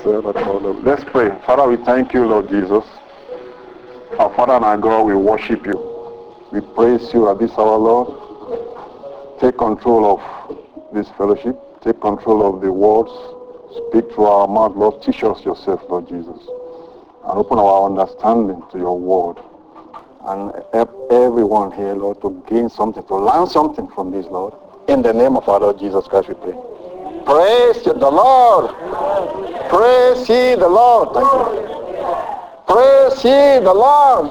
Let's pray. Father, we thank you, Lord Jesus. Our Father and our God, we worship you. We praise you at this hour, Lord. Take control of this fellowship. Take control of the words. Speak through our mouth, Lord. Teach us yourself, Lord Jesus. And open our understanding to your word. And help everyone here, Lord, to gain something, to learn something from this, Lord. In the name of our Lord Jesus Christ, we pray. Praise the Lord. Praise ye the Lord. Thank you. Praise ye the Lord.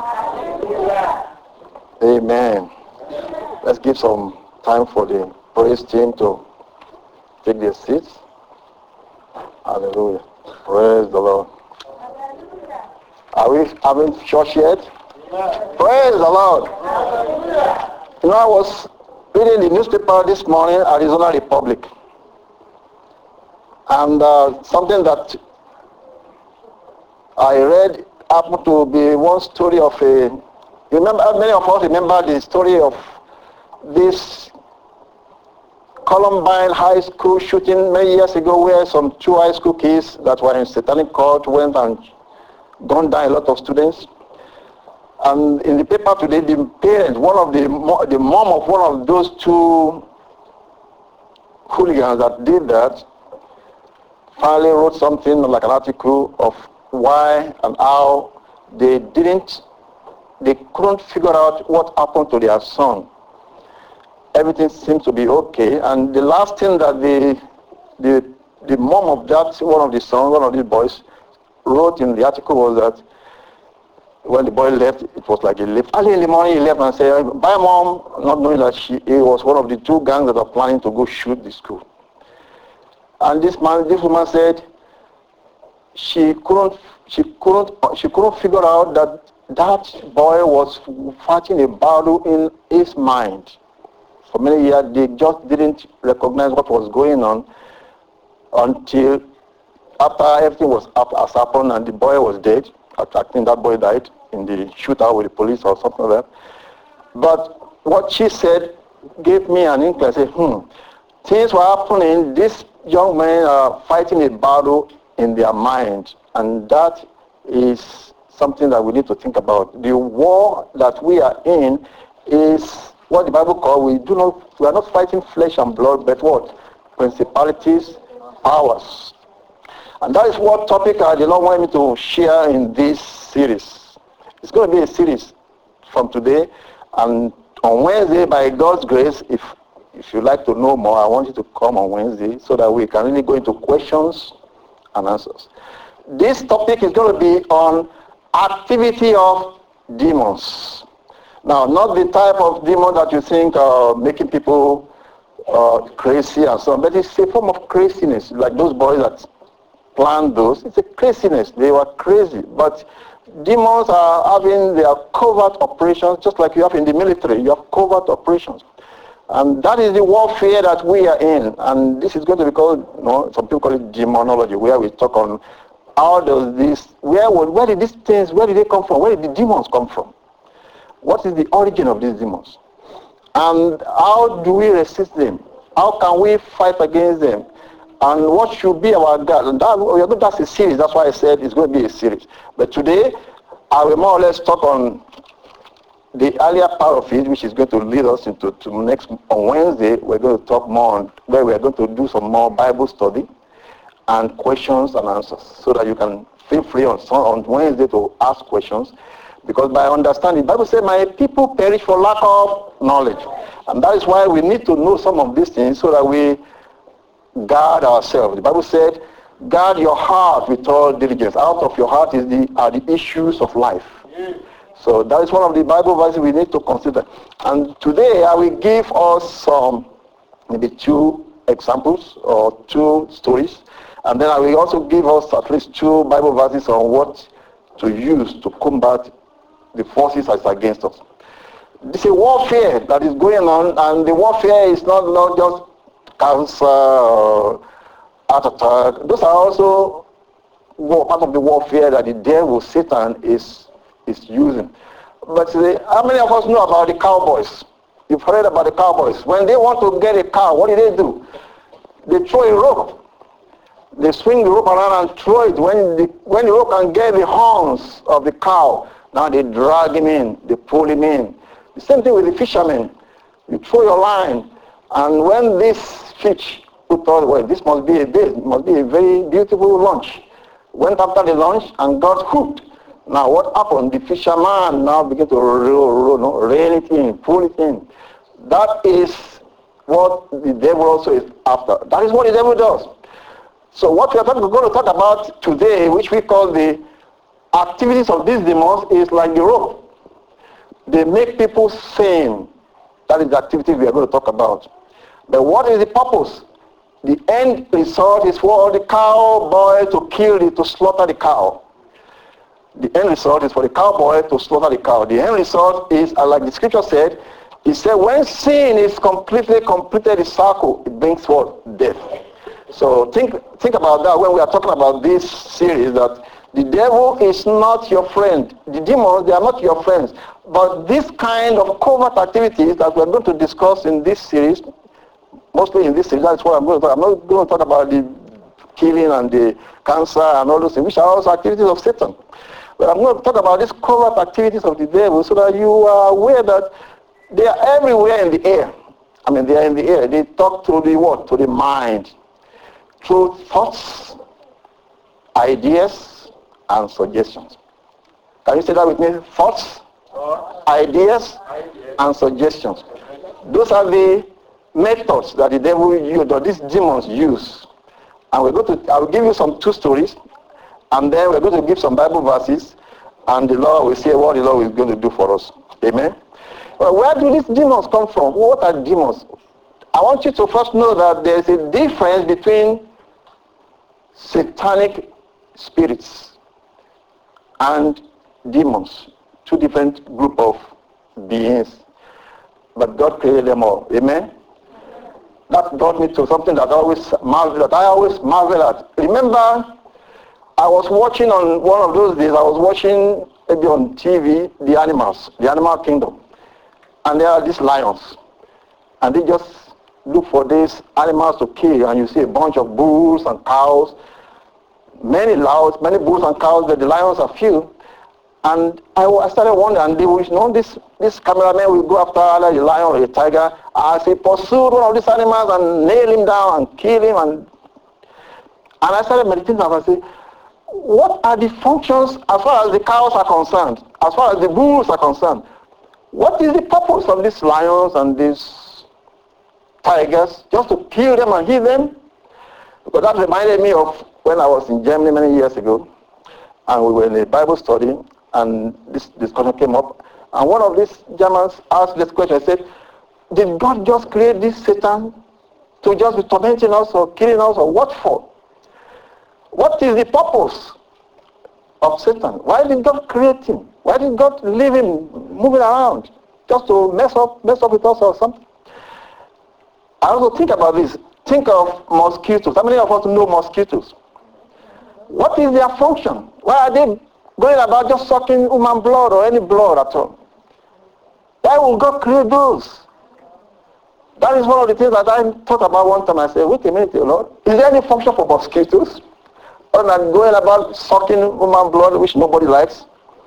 Amen. Let's give some time for the praise team to take their seats. Hallelujah. Praise the Lord. Are we having church yet? Praise the Lord. You know, I was reading the newspaper this morning, Arizona Republic. And something that I read happened to be one story of many of us remember the story of this Columbine High School shooting many years ago, where some two high school kids that were in satanic cult went and gunned down a lot of students. And in the paper today, the parents, the mom of one of those two hooligans that did that, finally wrote something like an article of why and how they couldn't figure out what happened to their son. Everything seems to be okay, and the last thing that the mom of that one of these boys wrote in the article was that when the boy left, it was like he left early in the morning. He left and said, "Bye, mom," not knowing that he was one of the two gangs that are planning to go shoot the school. And this woman said she couldn't figure out that boy was fighting a battle in his mind. For many years, they just didn't recognize what was going on until after everything has happened and the boy was dead. I think that boy died in the shootout with the police or something like that. But what she said gave me an inkling. I said, things were happening. These young men are fighting a battle in their mind, and that is something that we need to think about. The war that we are in is what the Bible calls, we are not fighting flesh and blood, but what? Principalities, powers. And that is what topic the Lord wanted me to share in this series. It's going to be a series from today, and on Wednesday, by God's grace, if you like to know more, I want you to come on Wednesday so that we can really go into questions and answers. This topic is going to be on activity of demons. Now, not the type of demon that you think are making people crazy and so on, but it's a form of craziness, like those boys that planned those. It's a craziness. They were crazy. But demons are having their covert operations, just like you have in the military. You have covert operations. And that is the warfare that we are in. And this is going to be called, some people call it demonology, where we talk on how does this, where did these things, where did they come from? Where did the demons come from? What is the origin of these demons? And how do we resist them? How can we fight against them? And what should be our guard? And that's a series. That's why I said it's going to be a series. But today, I will more or less talk on the earlier part of it, which is going to lead us into next, on Wednesday, we're going to talk more on where we're going to do some more Bible study and questions and answers, so that you can feel free on Wednesday to ask questions. Because by understanding, the Bible says, my people perish for lack of knowledge. And that is why we need to know some of these things so that we guard ourselves. The Bible said, guard your heart with all diligence. Out of your heart are the issues of life. So that is one of the Bible verses we need to consider. And today I will give us maybe two examples or two stories. And then I will also give us at least two Bible verses on what to use to combat the forces that's against us. This is a warfare that is going on, and the warfare is not just cancer or heart attack. Those are also part of the warfare that the devil, Satan, is using. But how many of us know about the cowboys? You've heard about the cowboys. When they want to get a cow, what do? They throw a rope. They swing the rope around and throw it. When the rope can get the horns of the cow, now they drag him in, they pull him in. The same thing with the fishermen. You throw your line, and when this fish, who thought, well, this must be a day, it must be a very beautiful lunch, went after the lunch and got hooked. Now what happened? The fisherman now began to reel it in, pull it in. That is what the devil also is after. That is what the devil does. So what we are going to talk about today, which we call the activities of these demons, is like the rope. They make people sin. That is the activity we are going to talk about. But what is the purpose? The end result is for the cowboy to kill it, to slaughter the cow. The end result is for the cowboy to slaughter the cow. The end result is, like the scripture said, it said when sin is completed the circle, it brings forth death. So think about that when we are talking about this series, that the devil is not your friend. The demons, they are not your friends. But this kind of covert activities that we're going to discuss in this series, mostly in this series, that's what I'm going to talk. I'm not going to talk about the killing and the cancer and all those things, which are also activities of Satan. But I'm going to talk about these covert activities of the devil so that you are aware that they are everywhere in the air. I mean, they are in the air. They talk to the what? To the mind. Through thoughts, ideas, and suggestions. Can you say that with me? Thoughts, ideas, and suggestions. Those are the methods that the devil used, or these demons use. And I will give you some two stories, and then we're going to give some Bible verses, and the Lord will say what the Lord is going to do for us. Amen? Well, where do these demons come from? What are demons? I want you to first know that there is a difference between satanic spirits and demons. Two different group of beings. But God created them all. Amen? That brought me to something that I always marvel at. Remember, I was watching on one of those days, I was watching maybe on TV, the animals, the animal kingdom. And there are these lions. And they just look for these animals to kill, and you see a bunch of bulls and cows, many bulls and cows, but the lions are few. And I started wondering, and this cameraman will go after either the lion or the tiger as he pursued one of these animals and nail him down and kill him. And I started meditating and I said, what are the functions as far as the cows are concerned, as far as the bulls are concerned? What is the purpose of these lions and these tigers? Just to kill them and heal them? Because that reminded me of when I was in Germany many years ago, and we were in a Bible study, and this discussion came up, and one of these Germans asked this question. He said, did God just create this Satan to just be tormenting us or killing us, or what for? What is the purpose of Satan? Why did God create him? Why did God leave him moving around? Just to mess up with us or something? I also think about this. Think of mosquitoes. How many of us know mosquitoes? What is their function? Why are they going about just sucking human blood or any blood at all? Why would God create those? That is one of the things that I thought about one time. I said, wait a minute, Lord. Is there any function for mosquitoes? Other than going about sucking human blood, which nobody likes?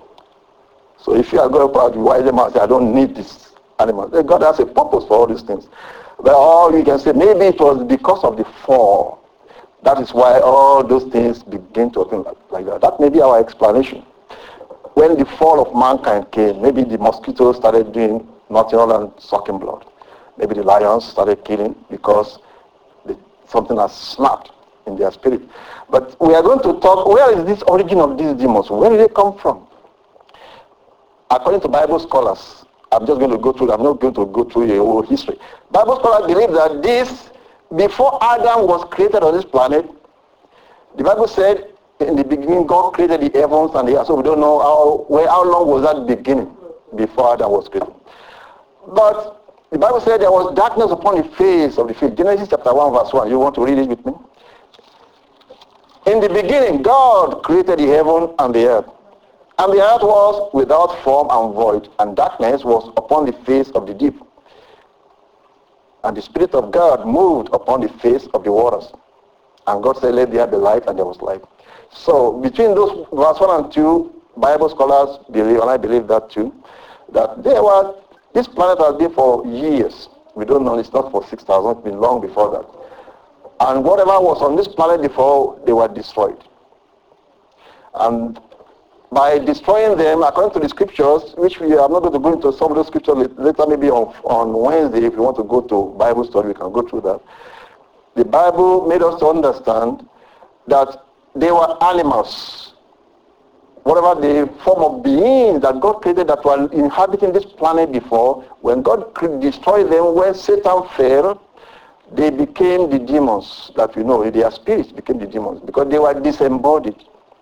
So if you are going about why them out, say, I don't need this animal. God has a purpose for all these things. But all you can say, maybe it was because of the fall. That is why all those things begin to happen like that. That may be our explanation. When the fall of mankind came, maybe the mosquitoes started doing nothing other than sucking blood. Maybe the lions started killing because something has snapped in their spirit. But we are going to talk, where is this origin of these demons? Where did they come from? According to Bible scholars, I'm not going to go through the whole history. Bible scholars believe that before Adam was created on this planet, the Bible said in the beginning God created the heavens and the earth. So we don't know how long was that beginning before Adam was created. But the Bible said there was darkness upon the face of the field. Genesis chapter 1 verse 1. You want to read it with me? In the beginning, God created the heaven and the earth. And the earth was without form and void, and darkness was upon the face of the deep. And the Spirit of God moved upon the face of the waters. And God said, let there be light, and there was light. So between those verse 1 and 2, Bible scholars believe, and I believe that too, that this planet has been for years. We don't know, it's not for 6,000, it's been long before that. And whatever was on this planet before, they were destroyed. And by destroying them, according to the scriptures, which we are not going to go into some of those scriptures later, maybe on Wednesday, if you want to go to Bible study, we can go through that. The Bible made us to understand that they were animals. Whatever the form of beings that God created that were inhabiting this planet before, when God destroyed them, when Satan fell, they became the demons that we know. Their spirits became the demons because they were disembodied.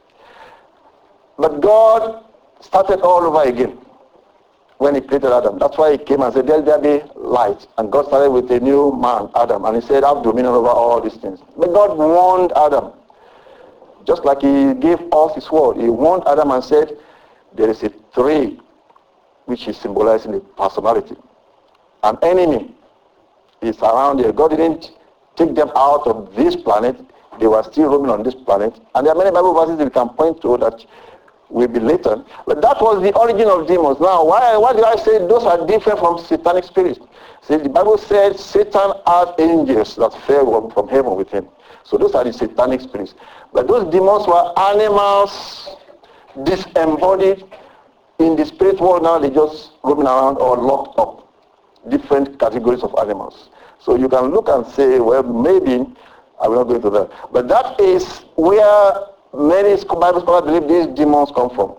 But God started all over again when he created Adam. That's why he came and said, let there be light. And God started with a new man, Adam. And he said, have dominion over all these things. But God warned Adam. Just like he gave us his word. He warned Adam and said, there is a tree which is symbolizing the personality. An enemy is around here. God didn't take them out of this planet. They were still roaming on this planet. And there are many Bible verses that we can point to that will be later. But that was the origin of demons. Now, why did I say those are different from satanic spirits? See, the Bible said Satan had angels that fell from heaven with him. So those are the satanic spirits. But those demons were animals, disembodied. In the spirit world now, they just roaming around or locked up. Different categories of animals. So you can look and say, well, maybe, I will not go into that. But that is where many Bible scholars believe these demons come from.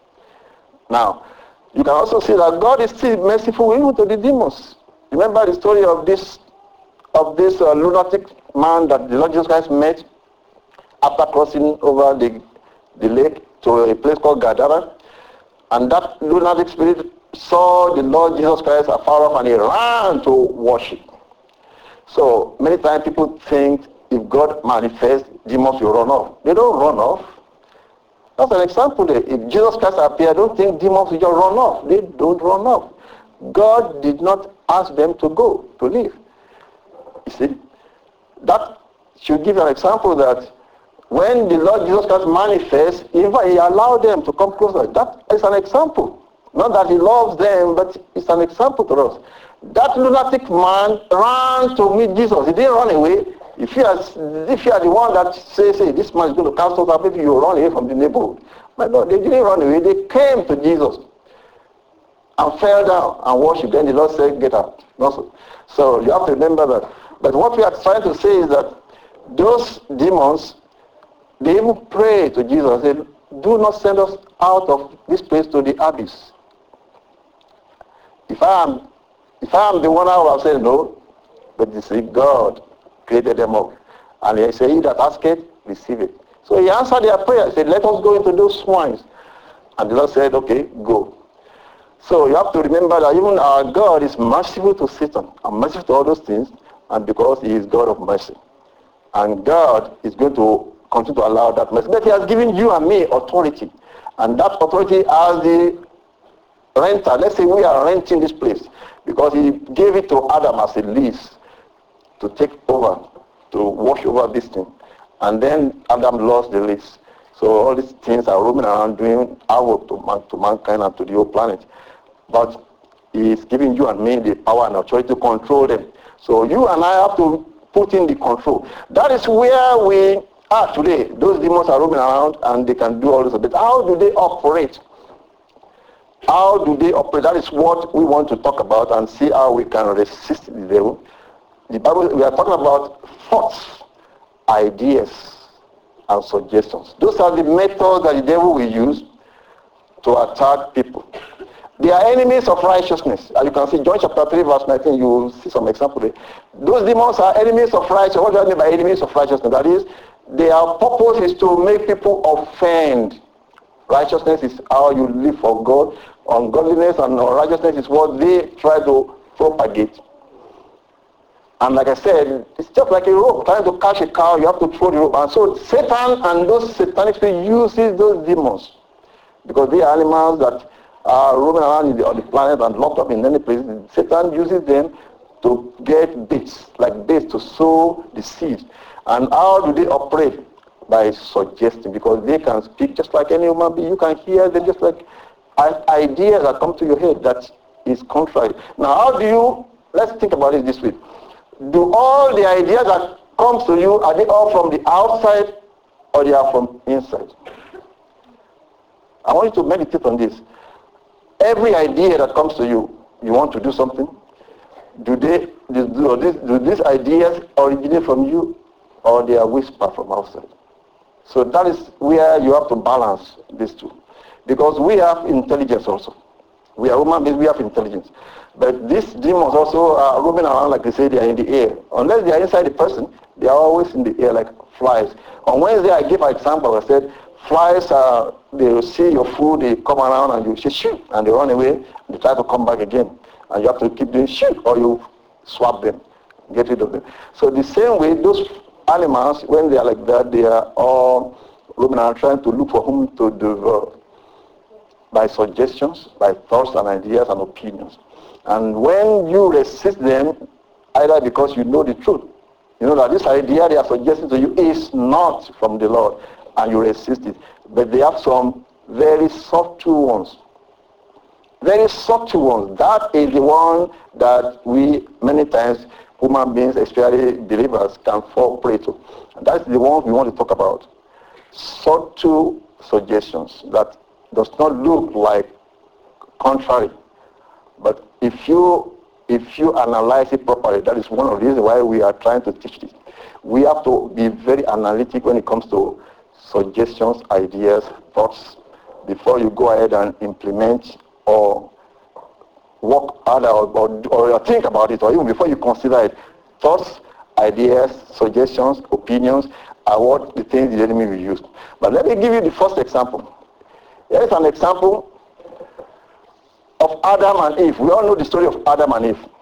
Now, you can also see that God is still merciful even to the demons. Remember the story of this lunatic man that the Lord Jesus Christ met after crossing over the lake to a place called Gadara. And that lunatic spirit saw the Lord Jesus Christ afar off and he ran to worship. So many times people think if God manifests, demons will run off. They don't run off. That's an example there. If Jesus Christ appeared, I don't think demons will just run off. They don't run off. God did not ask them to go, to leave. You see? That should give an example that when the Lord Jesus Christ manifests, even he allowed them to come closer. That is an example. Not that he loves them, but it's an example to us. That lunatic man ran to meet Jesus. He didn't run away. If you are the one that says, hey, this man is going to cast us out, maybe you run away from the neighborhood. But no, they didn't run away. They came to Jesus and fell down and worshipped. Then the Lord said, get up. So you have to remember that. But what we are trying to say is that those demons, they even pray to Jesus. They do not send us out of this place to the abyss. If I am the one, I would have said no. But you see, God created them up. And he said, he that asketh, receive it. So he answered their prayer. He said, let us go into those swines. And the Lord said, okay, go. So you have to remember that even our God is merciful to Satan and merciful to all those things, and because he is God of mercy. And God is going to continue to allow that mercy. But he has given you and me authority. And that authority as the renter. Let's say we are renting this place because he gave it to Adam as a lease to take over, to wash over this thing. And then Adam lost the lease. So all these things are roaming around doing havoc to mankind and to the whole planet. But he is giving you and me the power and authority to control them. So you and I have to put in the control. That is where we are today. Those demons are roaming around and they can do all this. But how do they operate? How do they operate? That is what we want to talk about and see how we can resist the devil. The Bible, we are talking about thoughts, ideas, and suggestions. Those are the methods that the devil will use to attack people. They are enemies of righteousness. As you can see, John chapter 3, verse 19, you will see some example there. Those demons are enemies of righteousness. What do I mean by enemies of righteousness? That is, their purpose is to make people offend. Righteousness is how you live for God. Ungodliness and unrighteousness is what they try to propagate. And like I said, it's just like a rope. Trying to catch a cow, you have to throw the rope. And so Satan and those satanic spirits uses those demons because they are animals that are roaming around on the planet and locked up in many places. Satan uses them to get baits, like baits to sow the seed. And how do they operate? By suggesting, because they can speak just like any human being. You can hear them just like ideas that come to your head that is contrary. Now, how do you, let's think about it this way. Do all the ideas that comes to you, are they all from the outside or they are from inside? I want you to meditate on this. Every idea that comes to you, you want to do something, do these ideas originate from you or they are whispered from outside? So that is where you have to balance these two. Because we have intelligence also. We are human beings, we have intelligence. But these demons also are roaming around, like they say, they are in the air. Unless they are inside the person, they are always in the air like flies. On Wednesday, I gave an example. I said, flies, they will see your food, they come around and you say, shoot, and they run away, they try to come back again. And you have to keep doing shoot, or you swap them, get rid of them. So the same way, those animals, when they are like that, they are all roaming around trying to look for whom to devour. By suggestions, by thoughts and ideas and opinions. And when you resist them, either because you know the truth, you know that this idea they are suggesting to you is not from the Lord, and you resist it. But they have some very subtle ones. Very subtle ones. That is the one that we, many times, human beings, especially believers, can fall prey to. And that's the one we want to talk about. Subtle suggestions that does not look like contrary. But if you analyze it properly, that is one of the reasons why we are trying to teach this. We have to be very analytic when it comes to suggestions, ideas, thoughts, before you go ahead and implement or work harder or think about it, or even before you consider it. Thoughts, ideas, suggestions, opinions are what the things the enemy will use. But let me give you the first example. Here is an example of Adam and Eve. We all know the story of Adam and Eve.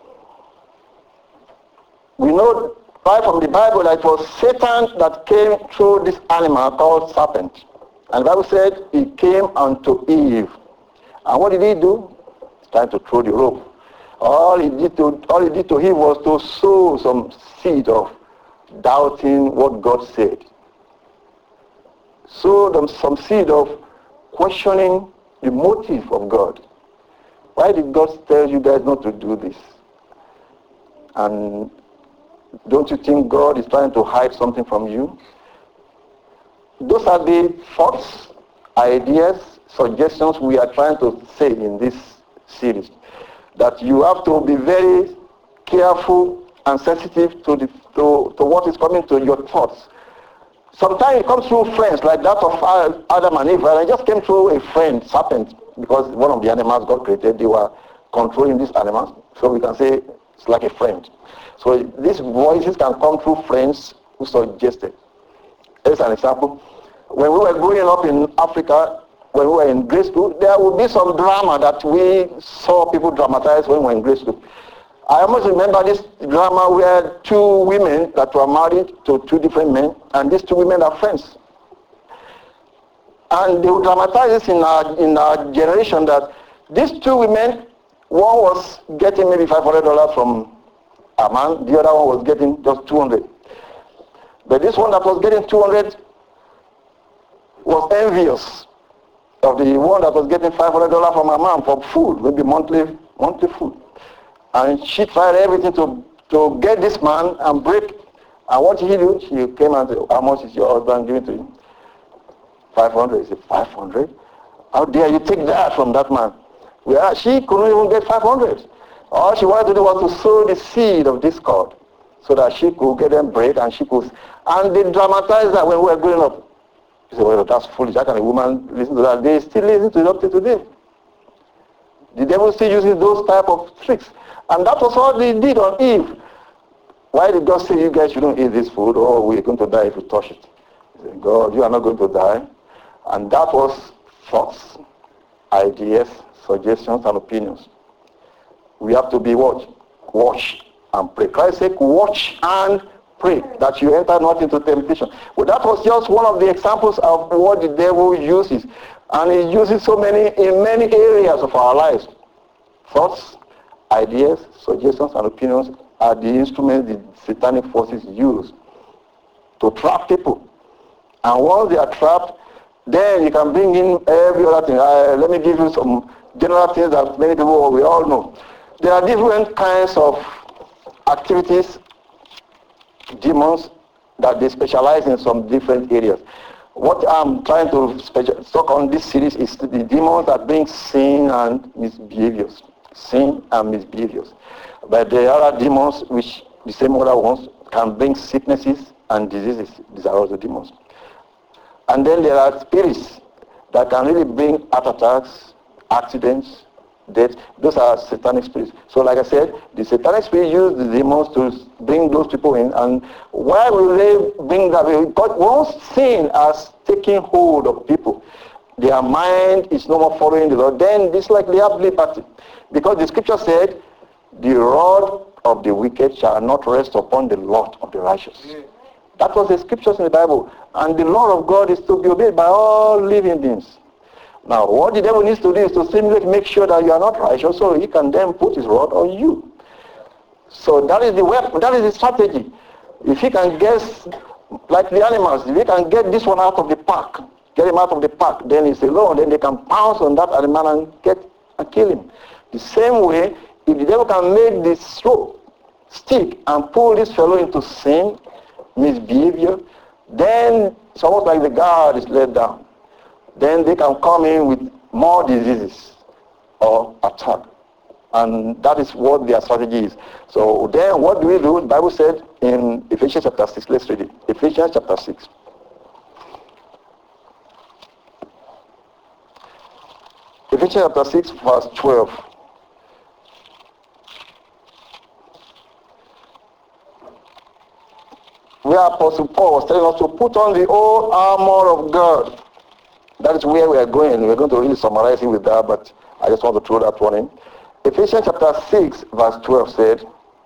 We know right from the Bible that it was Satan that came through this animal called serpent. And the Bible said he came unto Eve. And what did he do? He's trying to throw the rope. All he did to Eve was to sow some seed of doubting what God said. Sow them some seed of questioning the motive of God. Why did God tell you guys not to do this? And don't you think God is trying to hide something from you? Those are the thoughts, ideas, suggestions we are trying to say in this series. That you have to be very careful and sensitive to what is coming to your thoughts. Sometimes it comes through friends, like that of Adam and Eve. And it just came through a friend, serpent, because one of the animals God created, they were controlling these animals. So we can say it's like a friend. So these voices can come through friends who suggested. Here's an example. When we were growing up in Africa, when we were in grade school, there would be some drama that we saw people dramatize when we were in grade school. I almost remember this drama where two women that were married to two different men, and these two women are friends. And they would dramatize this in our generation that these two women, one was getting maybe $500 from a man, the other one was getting just $200. But this one that was getting $200 was envious of the one that was getting $500 from a man for food, maybe monthly food. And she tried everything to get this man and break. And what did he do? She came and said, how much is your husband giving to you? 500. He said, 500? How dare you take that from that man? Well, she couldn't even get 500. All she wanted to do was to sow the seed of discord so that she could get them bread and she could. And they dramatized that when we were growing up. He said, well, that's foolish. How can a woman listen to that? They still listen to it up to today. The devil still uses those type of tricks. And that was what they did on Eve. Why did God say you guys shouldn't eat this food? Oh, we're going to die if we touch it. He said, God, you are not going to die. And that was thoughts, ideas, suggestions, and opinions. We have to be what? Watch and pray. Christ said, watch and pray, that you enter not into temptation. Well, that was just one of the examples of what the devil uses. And he uses so many, in many areas of our lives. Thoughts, ideas, suggestions, and opinions are the instruments the satanic forces use to trap people. And once they are trapped, then you can bring in every other thing. Let me give you some general things that many people, we all know. There are different kinds of activities, demons, that they specialize in some different areas. What I'm trying to talk on this series is the demons that bring sin and misbehaviors. Sin and misbehaviors. But there are other demons which, the same other ones, can bring sicknesses and diseases. These are also demons. And then there are spirits that can really bring heart attacks, accidents, death. Those are satanic spirits. So like I said, the satanic spirit use the demons to bring those people in. And why will they bring that? Because once sin has taken hold of people, their mind is no more following the Lord, then it's like they have liberty. Because the scripture said, the rod of the wicked shall not rest upon the lot of the righteous. Yeah. That was the scriptures in the Bible. And the law of God is to be obeyed by all living beings. Now, what the devil needs to do is to simply make sure that you are not righteous, so he can then put his rod on you. So that is the weapon, that is the strategy. If he can guess, like the animals, if he can get this one out of the pack, get him out of the pack, then he's alone, then they can pounce on that animal and kill him. The same way, if the devil can make this rope stick and pull this fellow into sin, misbehavior, then it's almost like the guard is let down. Then they can come in with more diseases or attack. And that is what their strategy is. So then what do we do? The Bible said in Ephesians chapter 6, let's read it. Ephesians chapter 6. Ephesians chapter 6, verse 12. Where Apostle Paul was telling us to put on the whole armor of God. That is where we are going. We're going to really summarize it with that, but I just want to throw that one in. Ephesians chapter 6, verse 12 said,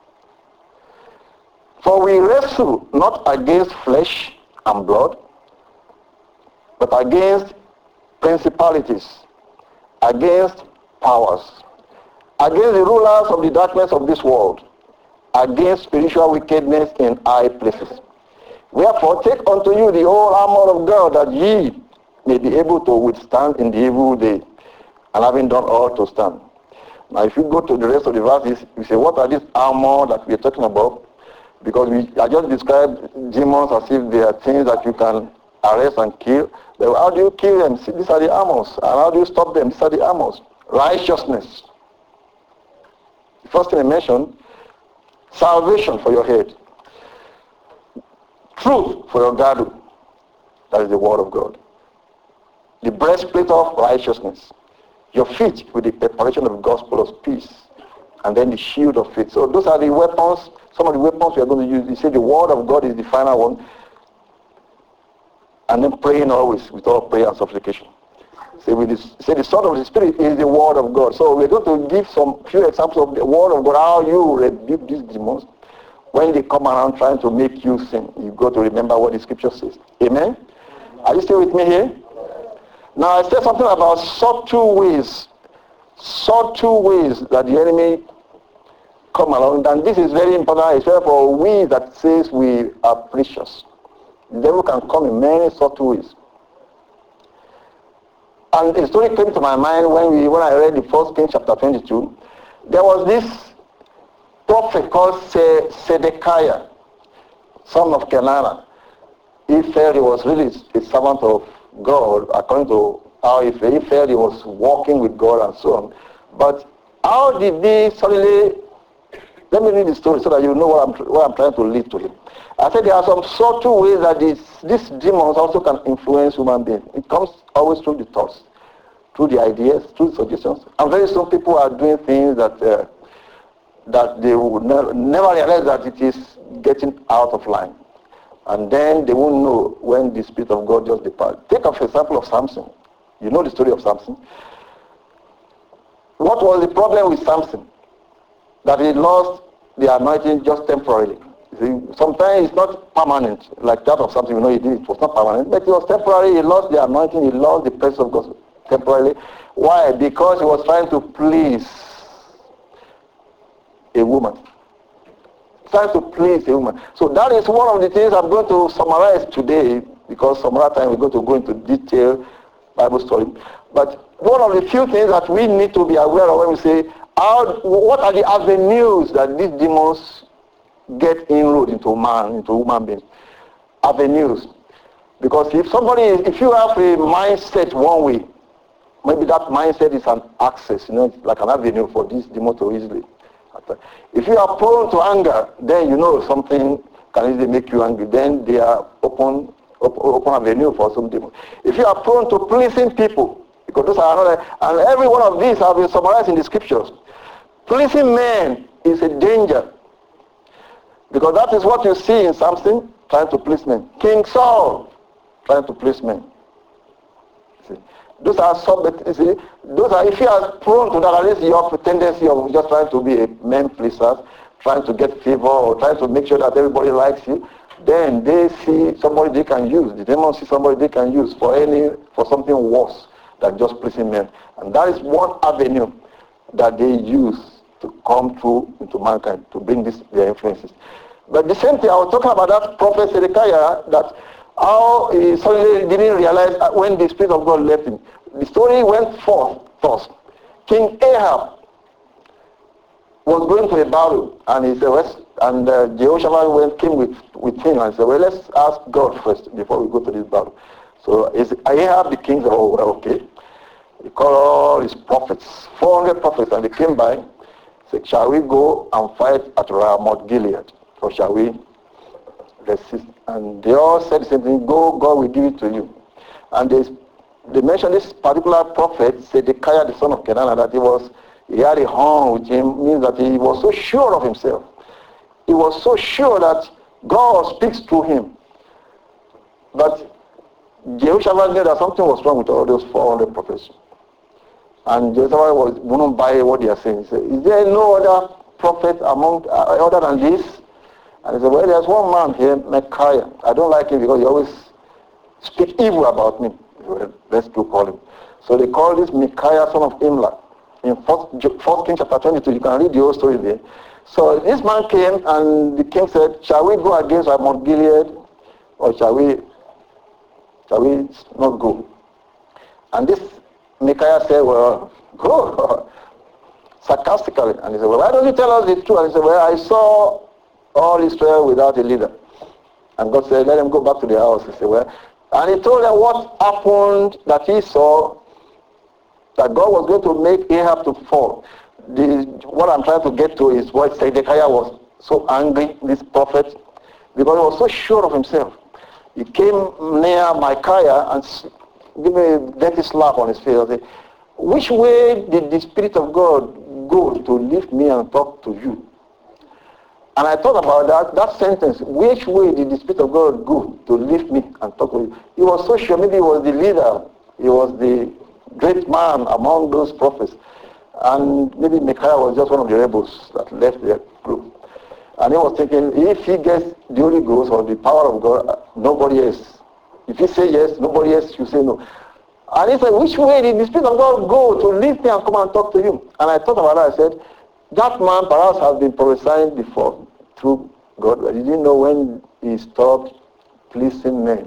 "For we wrestle not against flesh and blood, but against principalities, against powers, against the rulers of the darkness of this world, against spiritual wickedness in high places. Wherefore take unto you the whole armor of God, that ye may be able to withstand in the evil day, and having done all to stand." Now if you go to the rest of the verses, you say, what are these armor that we are talking about? Because I just described demons as if they are things that you can arrest and kill. But how do you kill them? See, these are the armors. And how do you stop them? These are the armors. Righteousness. The first thing I mentioned, salvation for your head. Truth for your girdle. That is the word of God. The breastplate of righteousness. Your feet with the preparation of the gospel of peace. And then the shield of faith. So those are the weapons. Some of the weapons we are going to use. You see, the word of God is the final one. And then praying always with all prayer and supplication. Say the sword of the Spirit is the word of God. So we're going to give some few examples of the word of God, how you rebuke these demons. When they come around trying to make you sin, you got to remember what the scripture says. Amen? Are you still with me here? Now I said something about subtle ways that the enemy come along, and this is very important, especially for we that says we are precious. The devil can come in many subtle ways. And a story came to my mind when I read the 1 Kings chapter 22. There was this prophet called Zedekiah, son of Kenana. He felt he was really a servant of God, according to how he felt he was walking with God and so on. But how did they suddenly, let me read the story so that you know what I'm trying to lead to him. I said there are some subtle ways that these demons also can influence human beings. It comes always through the thoughts, through the ideas, through the suggestions. And very soon people are doing things that they will never realize that it is getting out of line. And then they won't know when the Spirit of God just departs. Take an example of Samson. You know the story of Samson. What was the problem with Samson? That he lost the anointing just temporarily. See, sometimes it's not permanent, like that of Samson. You know, it was not permanent, but it was temporary. He lost the anointing, he lost the presence of God temporarily. Why? Because he was trying to please a woman. trying to please a woman. So that is one of the things I'm going to summarize today, because some other time we're going to go into detail Bible story. But one of the few things that we need to be aware of when we say, what are the avenues that these demons get inroad into man, into human beings? Avenues. Because if you have a mindset one way, maybe that mindset is an access, like an avenue for this demon to easily attack. If you are prone to anger, then something can easily make you angry. Then they are open avenue for some demons. If you are prone to pleasing people, because those are another, and every one of these have been summarized in the scriptures. Pleasing men is a danger, because that is what you see in Samson, trying to please men. King Saul, trying to please men. See, those are if you are prone to that, at least you have a tendency of just trying to be a man pleaser, trying to get favor, or trying to make sure that everybody likes you. Then they see somebody they can use. The demons see somebody they can use for something worse than just pleasing men. And that is one avenue that they use to come through into mankind, to bring their influences. But the same thing, I was talking about that prophet Zedekiah, that how he suddenly didn't realize when the Spirit of God left him. The story went forth first. King Ahab was going to a battle, and he said, and Jehoshaphat came with him and said, well, let's ask God first before we go to this battle. So Ahab the king said, oh, well, okay. He called all his prophets, 400 prophets, and they came by. Said, shall we go and fight at Ramoth Gilead, or shall we resist? And they all said the same thing, go, God will give it to you. And they mentioned this particular prophet, Zedekiah, the son of Kenana, that he had a horn with him, means that he was so sure of himself. He was so sure that God speaks through him. But Jehoshaphat knew that something was wrong with all those 400 prophets. And Jehoshaphat wouldn't buy what they are saying. He said, is there no other prophet other than this? And he said, well, there's one man here, Micaiah. I don't like him because he always speaks evil about me. Well, let's go call him. So they called this Micaiah, son of Imlah. In 1 Kings chapter 22, you can read the whole story there. So this man came, and the king said, shall we go against Ramoth Gilead, or shall we not go? And this Micaiah said, well, go. Sarcastically. And he said, well, why don't you tell us the truth? And he said, well, I saw all Israel without a leader. And God said, let them go back to their house. He said, well, and he told them what happened, that he saw, that God was going to make Ahab to fall. What I'm trying to get to is what Zedekiah was so angry, this prophet, because he was so sure of himself. He came near Micaiah and gave a dirty slap on his face and said, which way did the Spirit of God go to lift me and talk to you? And I thought about that sentence, which way did the Spirit of God go to lift me and talk to you? He was so sure, maybe he was the leader, he was the great man among those prophets. And maybe Micaiah was just one of the rebels that left their group. And he was thinking, if he gets the Holy Ghost or the power of God, nobody else. If he say yes, nobody else should say no. And he said, which way did the Spirit of God go to lift me and come and talk to you? And I thought about that. I said, that man perhaps has been prophesying before through God, but he didn't know when he stopped pleasing men.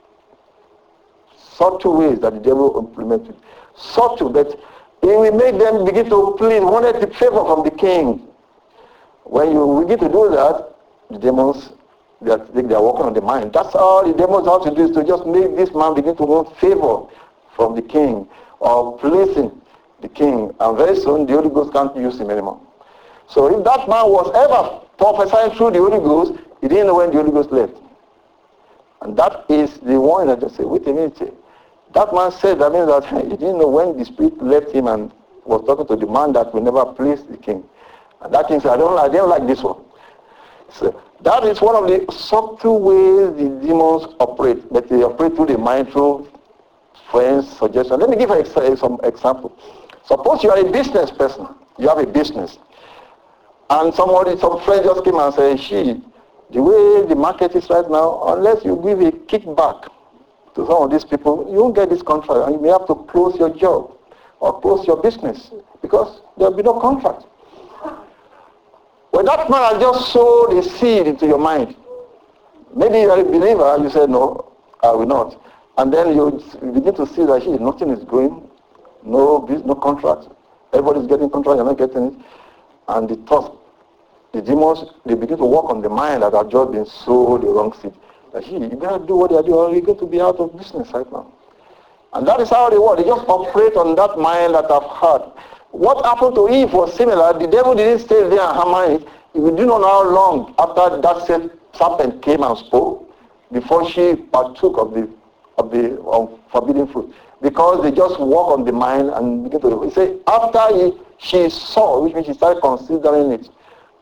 Subtle ways that the devil implemented. Subtle, but he will make them begin to please, wanted the favor from the king. When you begin to do that, the demons, they are working on the mind. That's all the demons have to do, is to just make this man begin to want favor from the king, or pleasing the king. And very soon, the Holy Ghost can't use him anymore. So if that man was ever prophesying through the Holy Ghost, he didn't know when the Holy Ghost left. And that is the one that just said, wait a minute. That man said, that means that he didn't know when the Spirit left him and was talking to the man that will never please the king. And that king said, I didn't like this one. So that is one of the subtle ways the demons operate. But they operate through the mind, through friends, suggestions. Let me give some example. Suppose you are a business person. You have a business. And some friend just came and said, the way the market is right now, unless you give a kickback to some of these people, you won't get this contract, and you may have to close your job or close your business because there will be no contract. When that man has just sowed a seed into your mind, maybe you are a believer, you say, no, I will not. And then you begin to see that nothing is going, no contract. Everybody's getting contract, you're not getting it. And the thoughts, the demons, they begin to work on the mind that have just been sowed the wrong seed. That you better do what they are doing or you're going to be out of business right now. And that is how they work. They just operate on that mind that I've had. What happened to Eve was similar. The devil didn't stay there and hammer it. We do not know how long after that same serpent came and spoke before she partook of the forbidden fruit. Because they just walk on the mind and begin to say after she saw, which means she started considering it,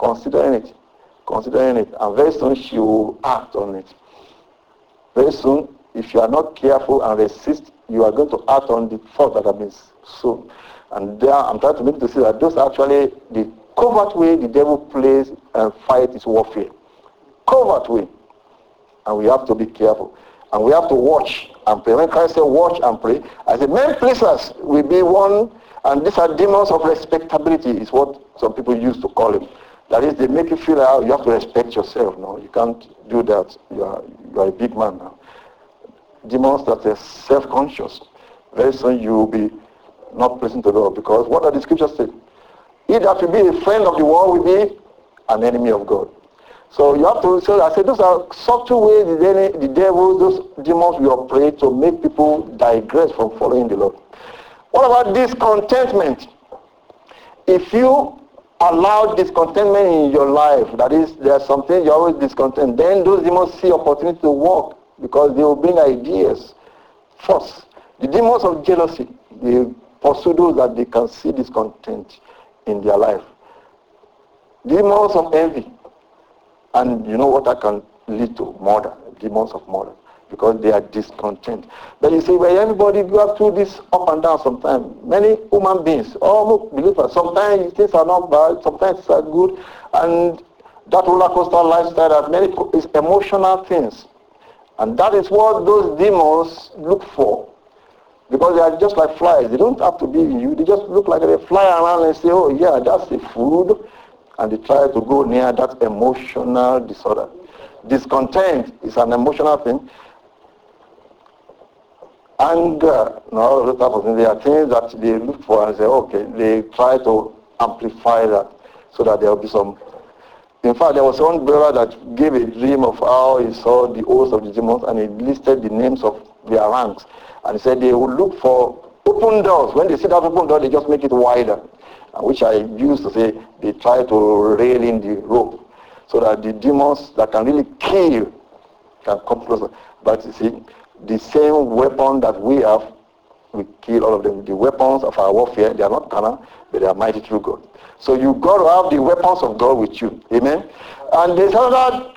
and very soon she will act on it. Very soon, if you are not careful and resist, you are going to act on the thought that have been sown. And there, I'm trying to make you see that those are actually the covert way the devil plays and fights his warfare. Covert way. And we have to be careful. And we have to watch and pray. When Christ said watch and pray, I said men pleasers will be one, and these are demons of respectability is what some people used to call them. That is, they make you feel like you have to respect yourself. No, you can't do that. You are a big man now. Demons that are self-conscious. Very soon you will be not pleasing to God, because what does the scripture say? He that will be a friend of the world will be an enemy of God. So you have to, so I said, those are subtle ways the devil, those demons will operate to make people digress from following the Lord. What about discontentment? If you allow discontentment in your life, that is, there's something you're always discontent, then those demons see opportunity to work because they will bring ideas. First, the demons of jealousy, they pursue those that they can see discontent in their life. Demons of envy. And you know what that can lead to? Murder. Demons of murder. Because they are discontent. But you see, when everybody go through this up and down sometimes, many human beings, all believers, sometimes things are not bad, sometimes things are good, and that roller coaster lifestyle has many is emotional things. And that is what those demons look for. Because they are just like flies. They don't have to be in you. They just look like they fly around and say, oh yeah, that's the food. And they try to go near that emotional disorder. Discontent is an emotional thing. Anger, no, those type of things. There are things that they look for and say, okay, they try to amplify that so that there will be some. In fact, there was one brother that gave a dream of how he saw the host of the demons and he listed the names of their ranks. And he said they would look for open doors. When they see that open door, they just make it wider. Which I used to say they try to rail in the rope so that the demons that can really kill can come closer. But you see, the same weapon that we have, we kill all of them. The weapons of our warfare, they are not carnal, but they are mighty through God. So you've got to have the weapons of God with you. Amen? And there's another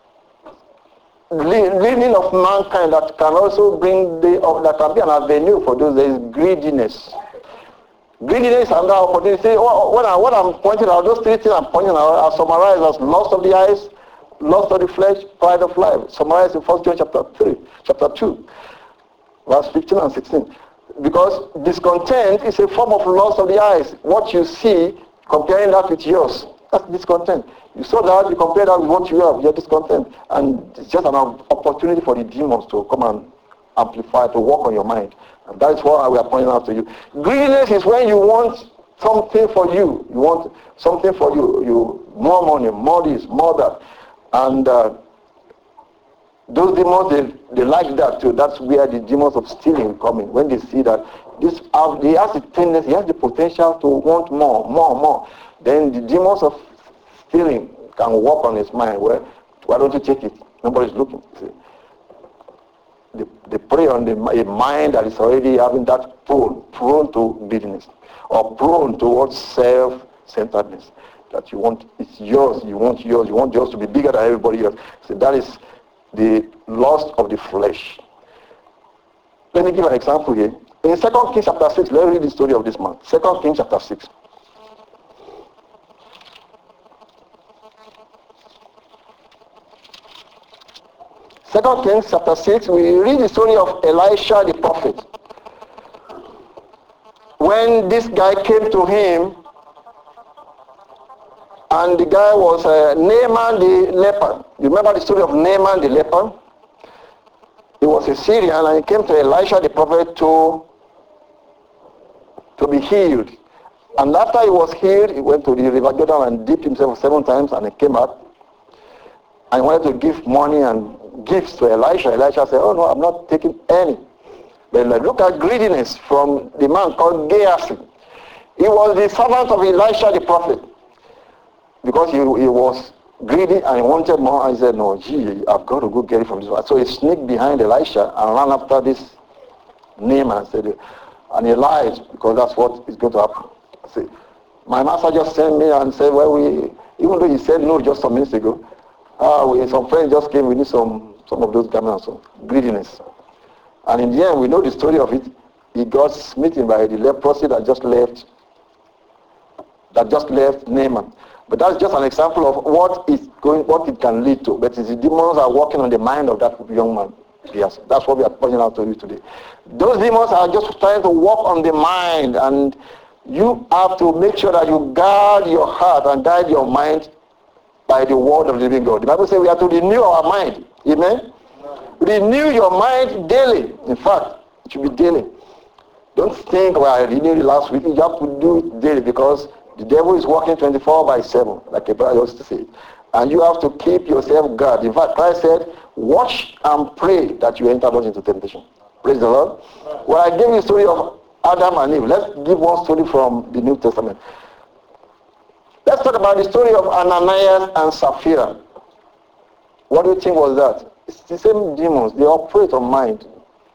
living of mankind that can also bring, that can be an avenue for those. There is greediness. Greediness and that opportunity. See, what I'm pointing out, those three things I'm pointing out are summarized as lust of the eyes, lust of the flesh, pride of life. Summarized in 1 John chapter 2, verse 15 and 16. Because discontent is a form of lust of the eyes. What you see, comparing that with yours, that's discontent. You saw that, you compare that with what you have, you're discontent. And it's just an opportunity for the demons to come and amplify, to work on your mind. And that is what we are pointing out to you. Greediness is when you want something for you. You want something for you. You more money, more this, more that. And those demons, they like that too. That's where the demons of stealing come in. When they see that he has the tendency, he has the potential to want more. Then the demons of stealing can work on his mind. Well, why don't you take it? Nobody's looking. See? They prey on a mind that is already having that prone to greediness, or prone towards self-centeredness. That you want, it's yours, you want yours to be bigger than everybody else. So that is the lust of the flesh. Let me give an example here. In 2 Kings chapter 6, let's read the story of this man. 2 Kings chapter 6. Second Kings chapter 6, we read the story of Elisha the prophet. When this guy came to him And the guy was Naaman the leper. You remember the story of Naaman the leper? He was a Syrian and he came to Elisha the prophet to be healed. And after he was healed, he went to the river Jordan and dipped himself 7 times and he came out. And he wanted to give money and gifts to Elisha. Elisha said, oh no, I'm not taking any. But look at greediness from the man called Gehazi. He was the servant of Elisha the prophet. Because he was greedy and he wanted more. And he said, no, I've got to go get it from this one. So he sneaked behind Elisha and ran after this Naaman. And he lied because that's what is going to happen. See, my master just sent me and said, well, even though he said no just some minutes ago, some friends just came, we need some of those garments, some greediness. And in the end, we know the story of it. He got smitten by the leprosy that just left Naaman. But that's just an example of what it can lead to. But the demons are working on the mind of that young man. Yes, that's what we are pointing out to you today. Those demons are just trying to work on the mind, and you have to make sure that you guard your heart and guide your mind by the word of the living God. The Bible says we have to renew our mind. Amen? Renew your mind daily. In fact, it should be daily. Don't think, well, I renewed it last week. You have to do it daily because the devil is working 24/7, like a brother used to say. And you have to keep yourself guarded. In fact, Christ said, watch and pray that you enter not into temptation. Praise the Lord. Well, I gave you the story of Adam and Eve. Let's give one story from the New Testament. Let's talk about the story of Ananias and Sapphira. What do you think was that? It's the same demons. They operate on mind.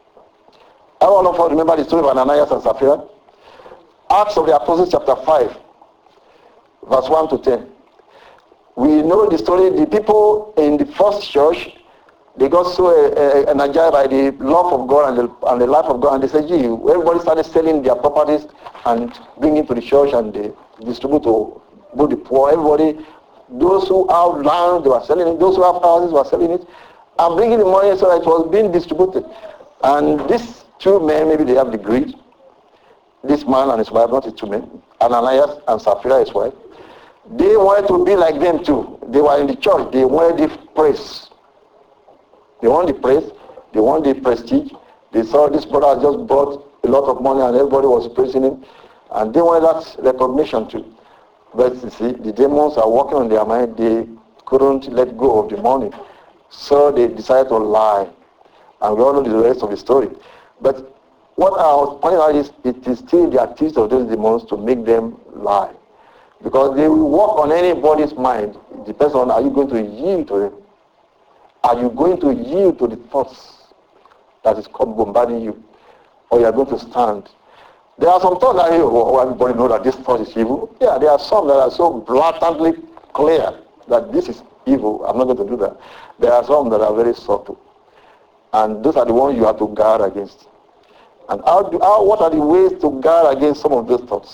All of us remember the story of Ananias and Sapphira? Acts of the Apostles chapter 5, verse 1 to 10. We know the story. The people in the first church, they got so energized by the love of God and the life of God, and they said, gee, everybody started selling their properties and bringing to the church, and they distribute to both the poor. Everybody, those who have land, they were selling it. Those who have houses were selling it, and bringing the money so that it was being distributed. And these 2 men, maybe they have the greed. This man and his wife, not the 2 men, Ananias and Sapphira, his wife. They wanted to be like them too. They were in the church. They wanted the praise. They want the praise. They want the prestige. They saw this brother just brought a lot of money and everybody was praising him. And they wanted that recognition too. But you see, the demons are working on their mind. They couldn't let go of the money. So they decided to lie. And we all know the rest of the story. But what I was pointing out is it is still the activity of those demons to make them lie. Because they will work on anybody's mind. It depends on, are you going to yield to them? Are you going to yield to the thoughts that is bombarding you? Or you are going to stand? There are some thoughts that everybody knows that this thought is evil. Yeah, there are some that are so blatantly clear that this is evil. I'm not going to do that. There are some that are very subtle. And those are the ones you have to guard against. And what are the ways to guard against some of those thoughts?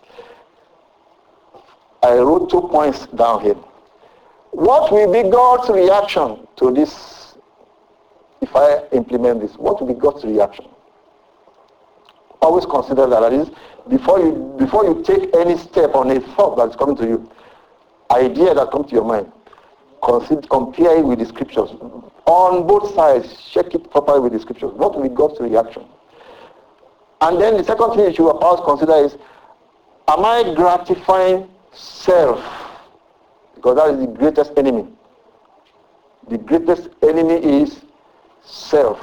I wrote 2 points down here. What will be God's reaction to this if I implement this? What will be God's reaction? Always consider that is before you take any step on a thought that's coming to you, idea that comes to your mind, compare it with the scriptures. On both sides, check it properly with the scriptures. What will be God's reaction? And then the second thing you should always consider is, am I gratifying self? Because that is the greatest enemy. The greatest enemy is self.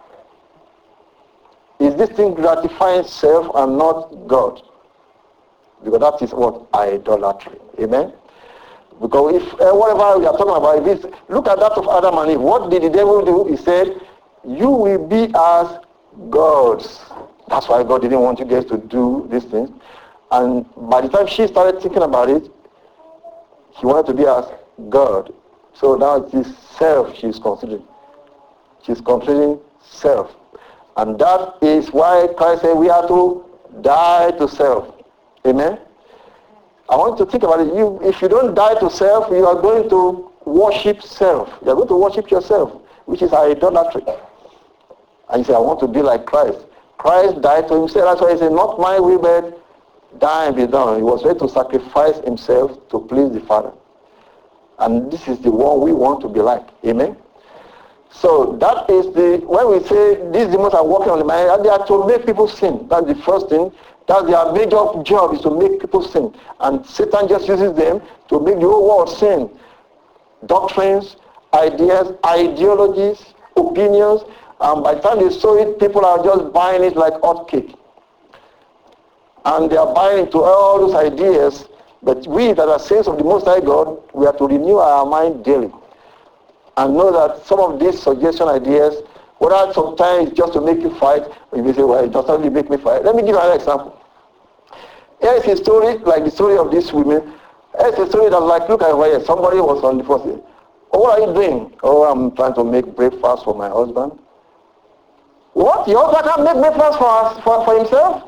Is this thing gratifying self and not God? Because that is what? Idolatry. Amen? Because if whatever we are talking about, if look at that of Adam and Eve. What did the devil do? He said, you will be as gods. That's why God didn't want you guys to do these things. And by the time she started thinking about it, she wanted to be as God. So now it is self she's considering. She's considering self. And that is why Christ said we have to die to self. Amen? I want you to think about it. If you don't die to self, you are going to worship self. You are going to worship yourself, which is idolatry. And you say, I want to be like Christ. Christ died to himself. That's why he said, not my will, but dying be done. He was ready to sacrifice himself to please the Father. And this is the one we want to be like. Amen? So that is when we say these demons are working on the mind, they are to make people sin. That's the first thing. That's their major job, is to make people sin. And Satan just uses them to make the whole world sin. Doctrines, ideas, ideologies, opinions, and by the time they sow it, people are just buying it like hot cake. And they are buying into all those ideas. But we that are saints of the Most High God, we have to renew our mind daily. And know that some of these suggestion ideas, whether sometimes it's just to make you fight, you may say, well, it doesn't really make me fight. Let me give you another example. Here is a story, like the story of these women. Here's a story that, like, look at where somebody was on the first day. Oh, what are you doing? Oh, I'm trying to make breakfast for my husband. What? Your husband can't make breakfast for himself?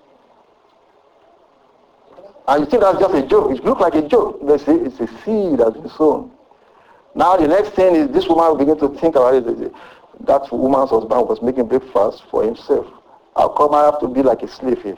And you think that's just a joke. It looks like a joke. They say it's a seed that's been sown. Now the next thing is this woman will begin to think about it. That woman's husband was making breakfast for himself. How come I have to be like a slave here?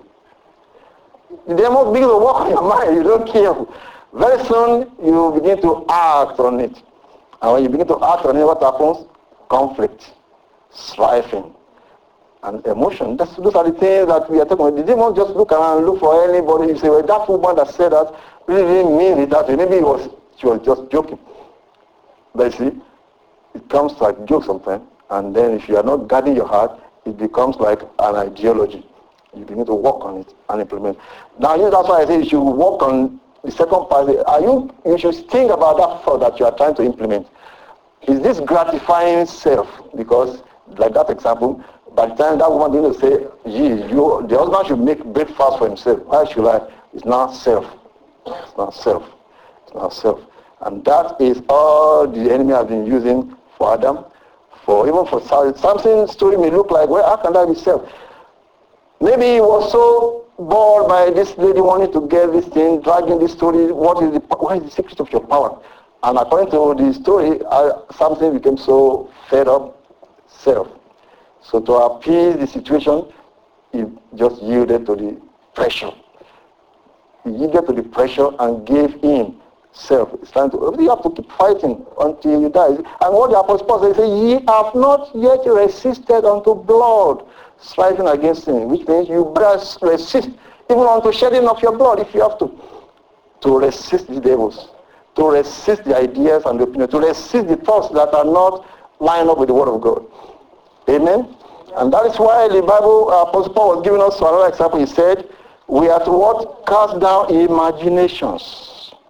The demons begin to work on your mind. You don't care. Very soon you begin to act on it. And when you begin to act on it, what happens? Conflict, striving, and emotion. Those are the things that we are talking about. The demons just look around and look for anybody. You say, well, that woman that said that really didn't mean it that way. Maybe she was just joking. But you see, it comes like a joke sometimes. And then if you are not guarding your heart, it becomes like an ideology. You begin to work on it and implement. Now, that's why I say you should work on the second part. You should think about that thought that you are trying to implement. Is this gratifying self? Because, like that example, by the time that woman didn't say, the husband should make breakfast for himself. Why should I? It's not self. It's not self. It's not self. And that is all the enemy has been using for Adam, even for Samson's story may look like, well, how can that be self? Maybe he was so bored by this lady wanting to get this thing, dragging this story. What is the secret of your power? And according to the story, Samson became so fed up, self. So to appease the situation, he just yielded to the pressure. He yielded to the pressure and gave in self. It's time to, you have to keep fighting until you die. And what the Apostle Paul says, ye have not yet resisted unto blood, striving against sin, which means you must resist even unto shedding of your blood if you have to resist the devils, to resist the ideas and the opinions, to resist the thoughts that are not lined up with the Word of God. Amen? And that is why the Bible, Apostle Paul was giving us another example. He said, we are to what? Cast down imaginations.